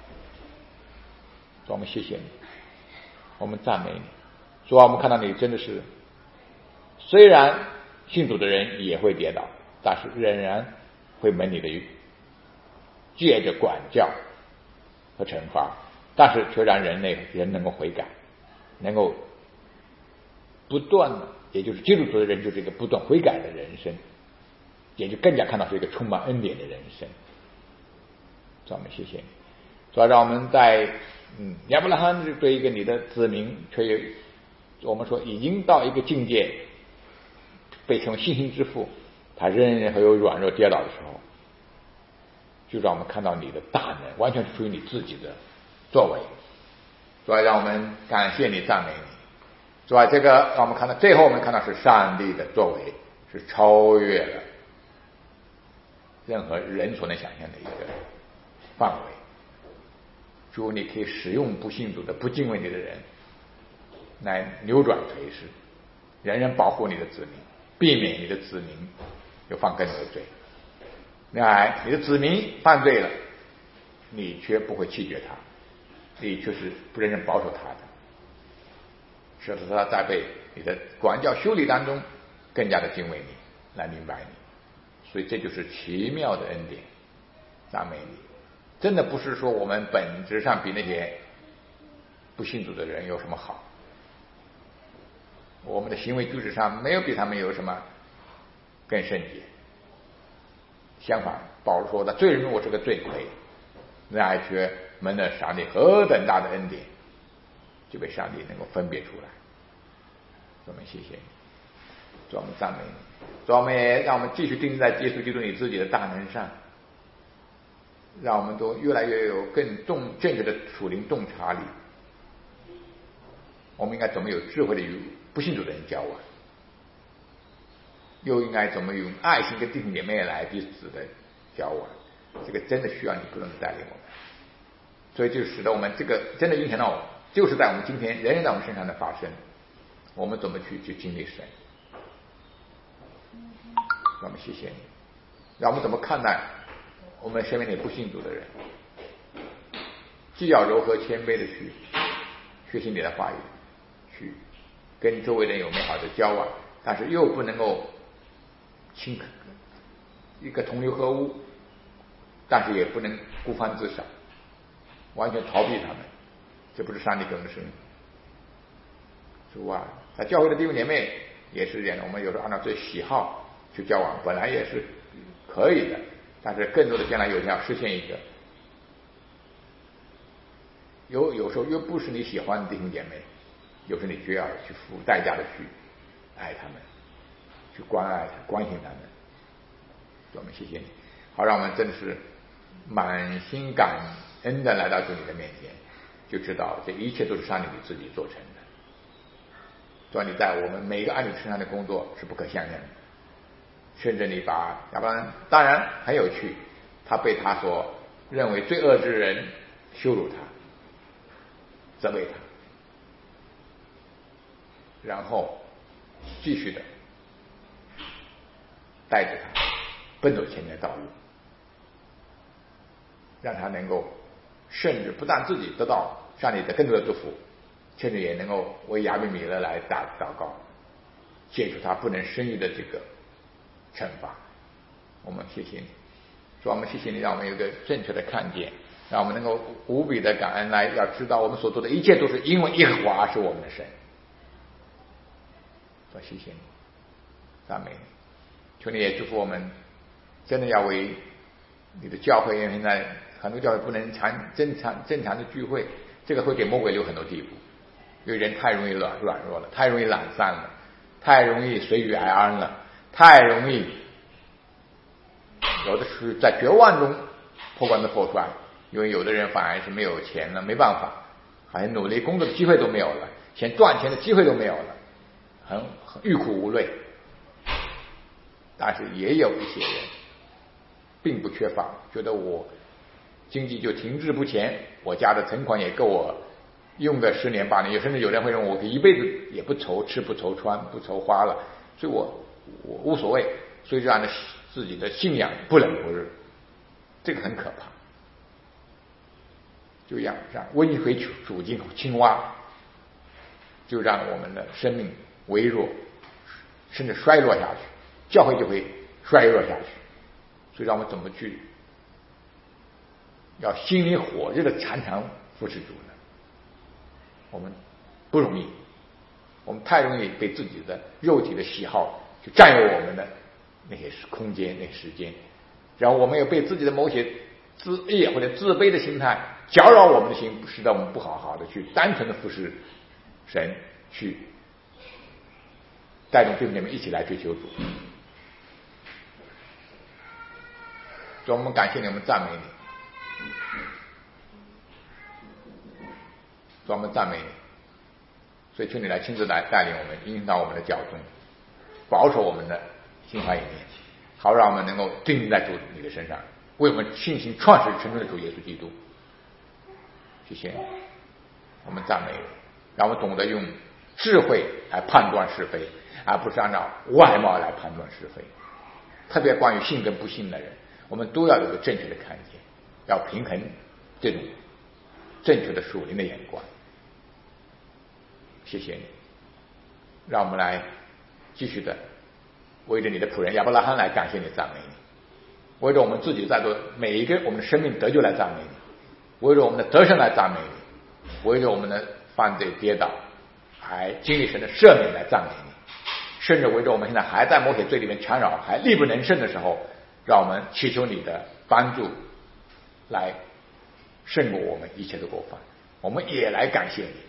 主，我们谢谢你，我们赞美你。主啊，我们看到你真的是，虽然信主的人也会跌倒，但是仍然会蒙你的借着管教和惩罚，但是却让人能够悔改，能够不断的，也就是基督徒的人就是一个不断悔改的人生，也就更加看到是一个充满恩典的人生。主，我们谢谢你。主要让我们在亚伯拉罕对一个你的子民，却有我们说已经到一个境界，被称为信心之父，他仍然会有软弱跌倒的时候，就让我们看到你的大能，完全是出于你自己的作为。主要让我们感谢你，赞美你。主要这个让我们看到最后，我们看到是上帝的作为是超越了任何人所能想象的一个范围。主，你可以使用不信主的不敬畏你的人来扭转颓势，仍然保护你的子民，避免你的子民有犯更多的罪。然而你的子民犯罪了，你却不会弃绝他，你却是不认真保守他的，使得他在被你的管教修理当中更加的敬畏你，来明白你。所以这就是奇妙的恩典，赞美你。真的不是说我们本质上比那些不信主的人有什么好，我们的行为举止上没有比他们有什么更圣洁。相反，保罗说的罪人中我是个罪魁，然而却蒙了上帝何等大的恩典，就被上帝能够分别出来。我们谢谢你，主，我们赞美你，主，我们也让我们继续定睛在耶稣基督你自己的大能上，让我们都越来越有更正确的属灵洞察力。我们应该怎么有智慧的与不信主的人交往，又应该怎么用爱心跟弟兄姐妹来彼此的交往，这个真的需要你不断的带领我们。 所以就使得我们这个真的影响到，就是在我们今天人人在我们身上的发生，我们怎么去经历神。让我们谢谢你，让我们怎么看待我们身边的不信主的人，既要柔和谦卑的去学习你的话语，去跟周围人有美好的交往，但是又不能够一个同流合污，但是也不能孤芳自赏，完全逃避他们，这不是上帝给我们的生命。主啊，在教会的弟兄姐妹也是这样的，我们有时候按照自己喜好去交往，本来也是可以的，但是更多的将来有一天要实现一个有时候又不是你喜欢的弟兄姐妹，有时候你就要去付代价的去爱他们，去关爱他关心他们。我们谢谢你，好让我们真的是满心感恩的来到主你的面前，就知道这一切都是上帝你自己做成的。主，你在我们每一个儿女身上的工作是不可想象的，甚至你把亚伯拉罕，当然很有趣，他被他所认为罪恶之人羞辱他，责备他，然后继续的带着他奔走前面的道路，让他能够甚至不但自己得到上帝的更多的祝福，甚至也能够为亚比米勒来祷告，解除他不能生育的这个惩罚。我们谢谢你，主，我们谢谢你，让我们有一个正确的看见，让我们能够无比的感恩，来要知道我们所做的一切都是因为耶和华是我们的神。主，谢谢你，赞美你，求你也祝福我们，真的要为你的教会，因为现在很多教会不能正常的聚会，这个会给魔鬼留很多地步，因为人太容易软弱了，太容易懒散了，太容易随遇而安了，太容易有的是在绝望中破罐子破摔，因为有的人反而是没有钱了，没办法，好像努力工作的机会都没有了，想赚钱的机会都没有了，很欲哭无泪。但是也有一些人并不缺乏，觉得我经济就停滞不前，我家的存款也够我用个10年8年，甚至有人会认为我一辈子也不愁吃不愁穿不愁花了，所以我无所谓，所以这样的自己的信仰不冷不热，这个很可怕。就让温水煮进青蛙，就让我们的生命微弱，甚至衰落下去，教会就会衰弱下去。所以让我们怎么去要心里火热的常常服侍主呢？我们不容易，我们太容易被自己的肉体的喜好去占有我们的那些空间那些时间，然后我们又被自己的某些自义或者自卑的心态搅扰我们的心，使得我们不好好的去单纯的服侍神，去带动弟兄姐妹一起来追求主。主，我们感谢你，我们赞美你，主，我们赞美你，所以求你来亲自来带领我们，引导我们的脚踪，保守我们的心怀意念，好让我们能够定睛在主你的身上，为我们信心创始成终的主耶稣基督。谢谢你，我们赞美你，让我们懂得用智慧来判断是非，而不是按照外貌来判断是非。特别关于信跟不信的人，我们都要有个正确的看见，要平衡这种正确的属灵的眼光。谢谢你，让我们来继续的为着你的仆人亚伯拉罕来感谢你赞美你，为着我们自己在座每一个我们的生命得救来赞美你，为着我们的得胜来赞美你，为着我们的犯罪跌倒还经历神的赦免来赞美你，甚至为着我们现在还在某些罪里面缠绕还力不能胜的时候，让我们祈求你的帮助来胜过我们一切的过犯，我们也来感谢你。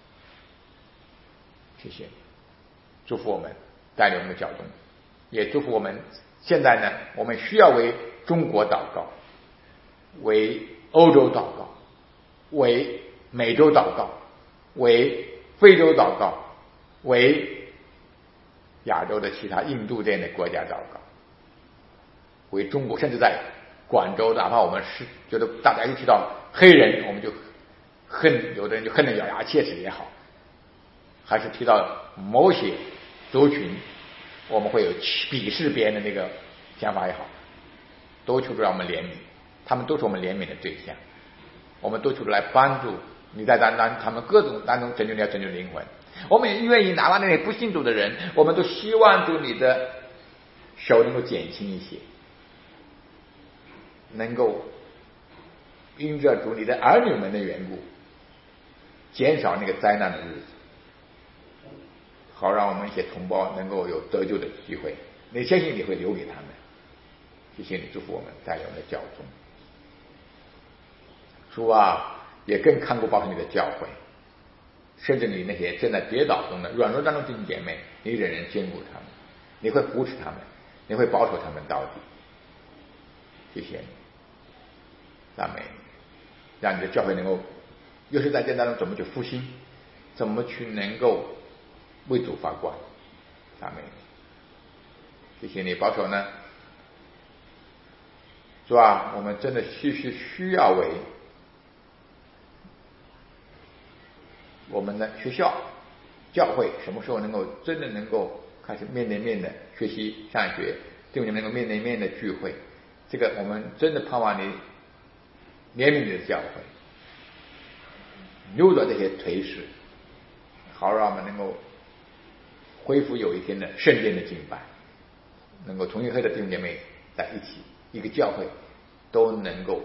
谢谢你，祝福我们，带领我们的脚踪，也祝福我们。现在呢，我们需要为中国祷告，为欧洲祷告，为美洲祷告，为非洲祷告，为亚洲的其他印度这样的国家祷告，为中国，甚至在广州，哪怕我们是觉得大家一起到黑人我们就恨，有的人就恨得咬牙切齿也好，还是提到某些族群我们会有鄙视别人的那个想法也好，都求主让我们怜悯，他们都是我们怜悯的对象，我们都求主来帮助你在他们各种当中拯救你要拯救灵魂。我们也愿意哪怕那些不信主的人，我们都希望主你的手能够减轻一些，能够因着主你的儿女们的缘故减少那个灾难的日子，好让我们一些同胞能够有得救的机会。你相信你会留给他们，谢谢你祝福我们在我们的教中。主啊，也更看顾保守你的教会，甚至你那些正在跌倒中的软弱当中弟兄姐妹，你仍然兼顾他们，你会扶持他们，你会保守他们到底。谢谢你，赞美你，让你的教会能够又是在这当中怎么去复兴，怎么去能够为主发光。赞美你，谢谢你保守呢。主啊，我们真的需要为我们的学校教会什么时候能够真的能够开始面对面的学习上学，对我们能够面对面的聚会，这个我们真的盼望你怜悯你的教会，扭转这些颓势，好让我们能够恢复有一天的圣殿的敬拜，能够同一会的弟兄姐妹在一起，一个教会都能够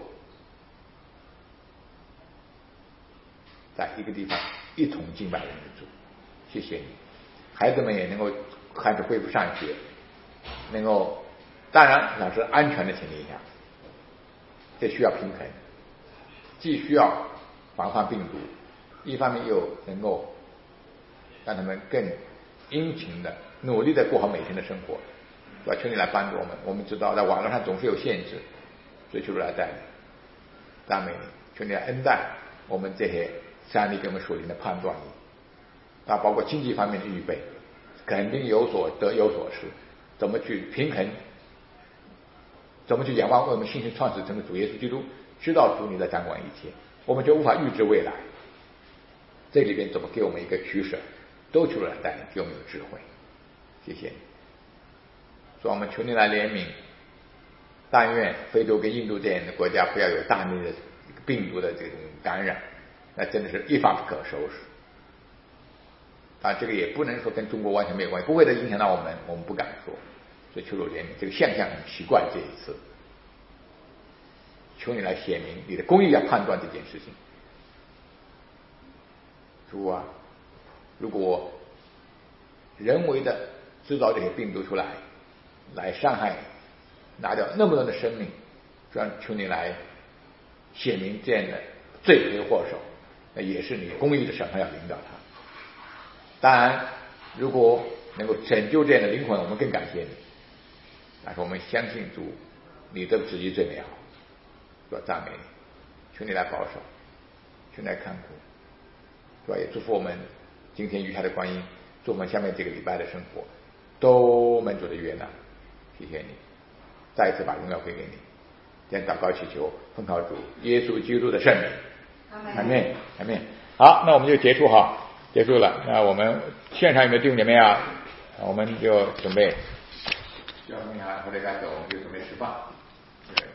在一个地方一同敬拜人的主。谢谢你，孩子们也能够开始恢复上学，能够当然那是安全的前提下，这需要平衡，既需要防范病毒，一方面又能够让他们更殷勤的努力的过好每天的生活，是吧？求你来帮助我们。我们知道在网络上总是有限制，所以求主来带领，赞美你，求你来恩待我们这些上帝给我们属灵的判断力，啊，包括经济方面的预备，肯定有所得有所失，怎么去平衡，怎么去仰望我们信心创始成的主耶稣基督，知道主你在掌管一切，我们就无法预知未来，这里边怎么给我们一个取舍，都求来带领，给我们有智慧。谢谢你，所以我们求你来怜悯，但愿非洲跟印度这样的国家不要有大面的病毒的这种感染，那真的是一发不可收拾。啊，这个也不能说跟中国完全没有关系，不会的影响到我们，我们不敢说。所以求主怜悯，这个现象很奇怪。这一次，求你来显明你的公义，要判断这件事情。主啊，如果人为的制造这些病毒出来，来伤害、拿掉那么多的生命，这样求你来显明这样的罪魁祸首，那也是你公义的审判要领导他。当然，如果能够拯救这样的灵魂，我们更感谢你。但是我们相信主，你的旨意最美好，说赞美你，求你来保守，求你来看顾，是吧？也祝福我们今天余下的光阴，祝我们下面这个礼拜的生活都蒙主的悦纳。谢谢你，再一次把荣耀归给你。将祷告祈求，奉靠主耶稣基督的圣名。阿们，阿们。好，那我们就结束哈。结束了，那我们现场有没有弟兄姐妹啊？我们就准备叫你好，或者该走，我们就准备释放。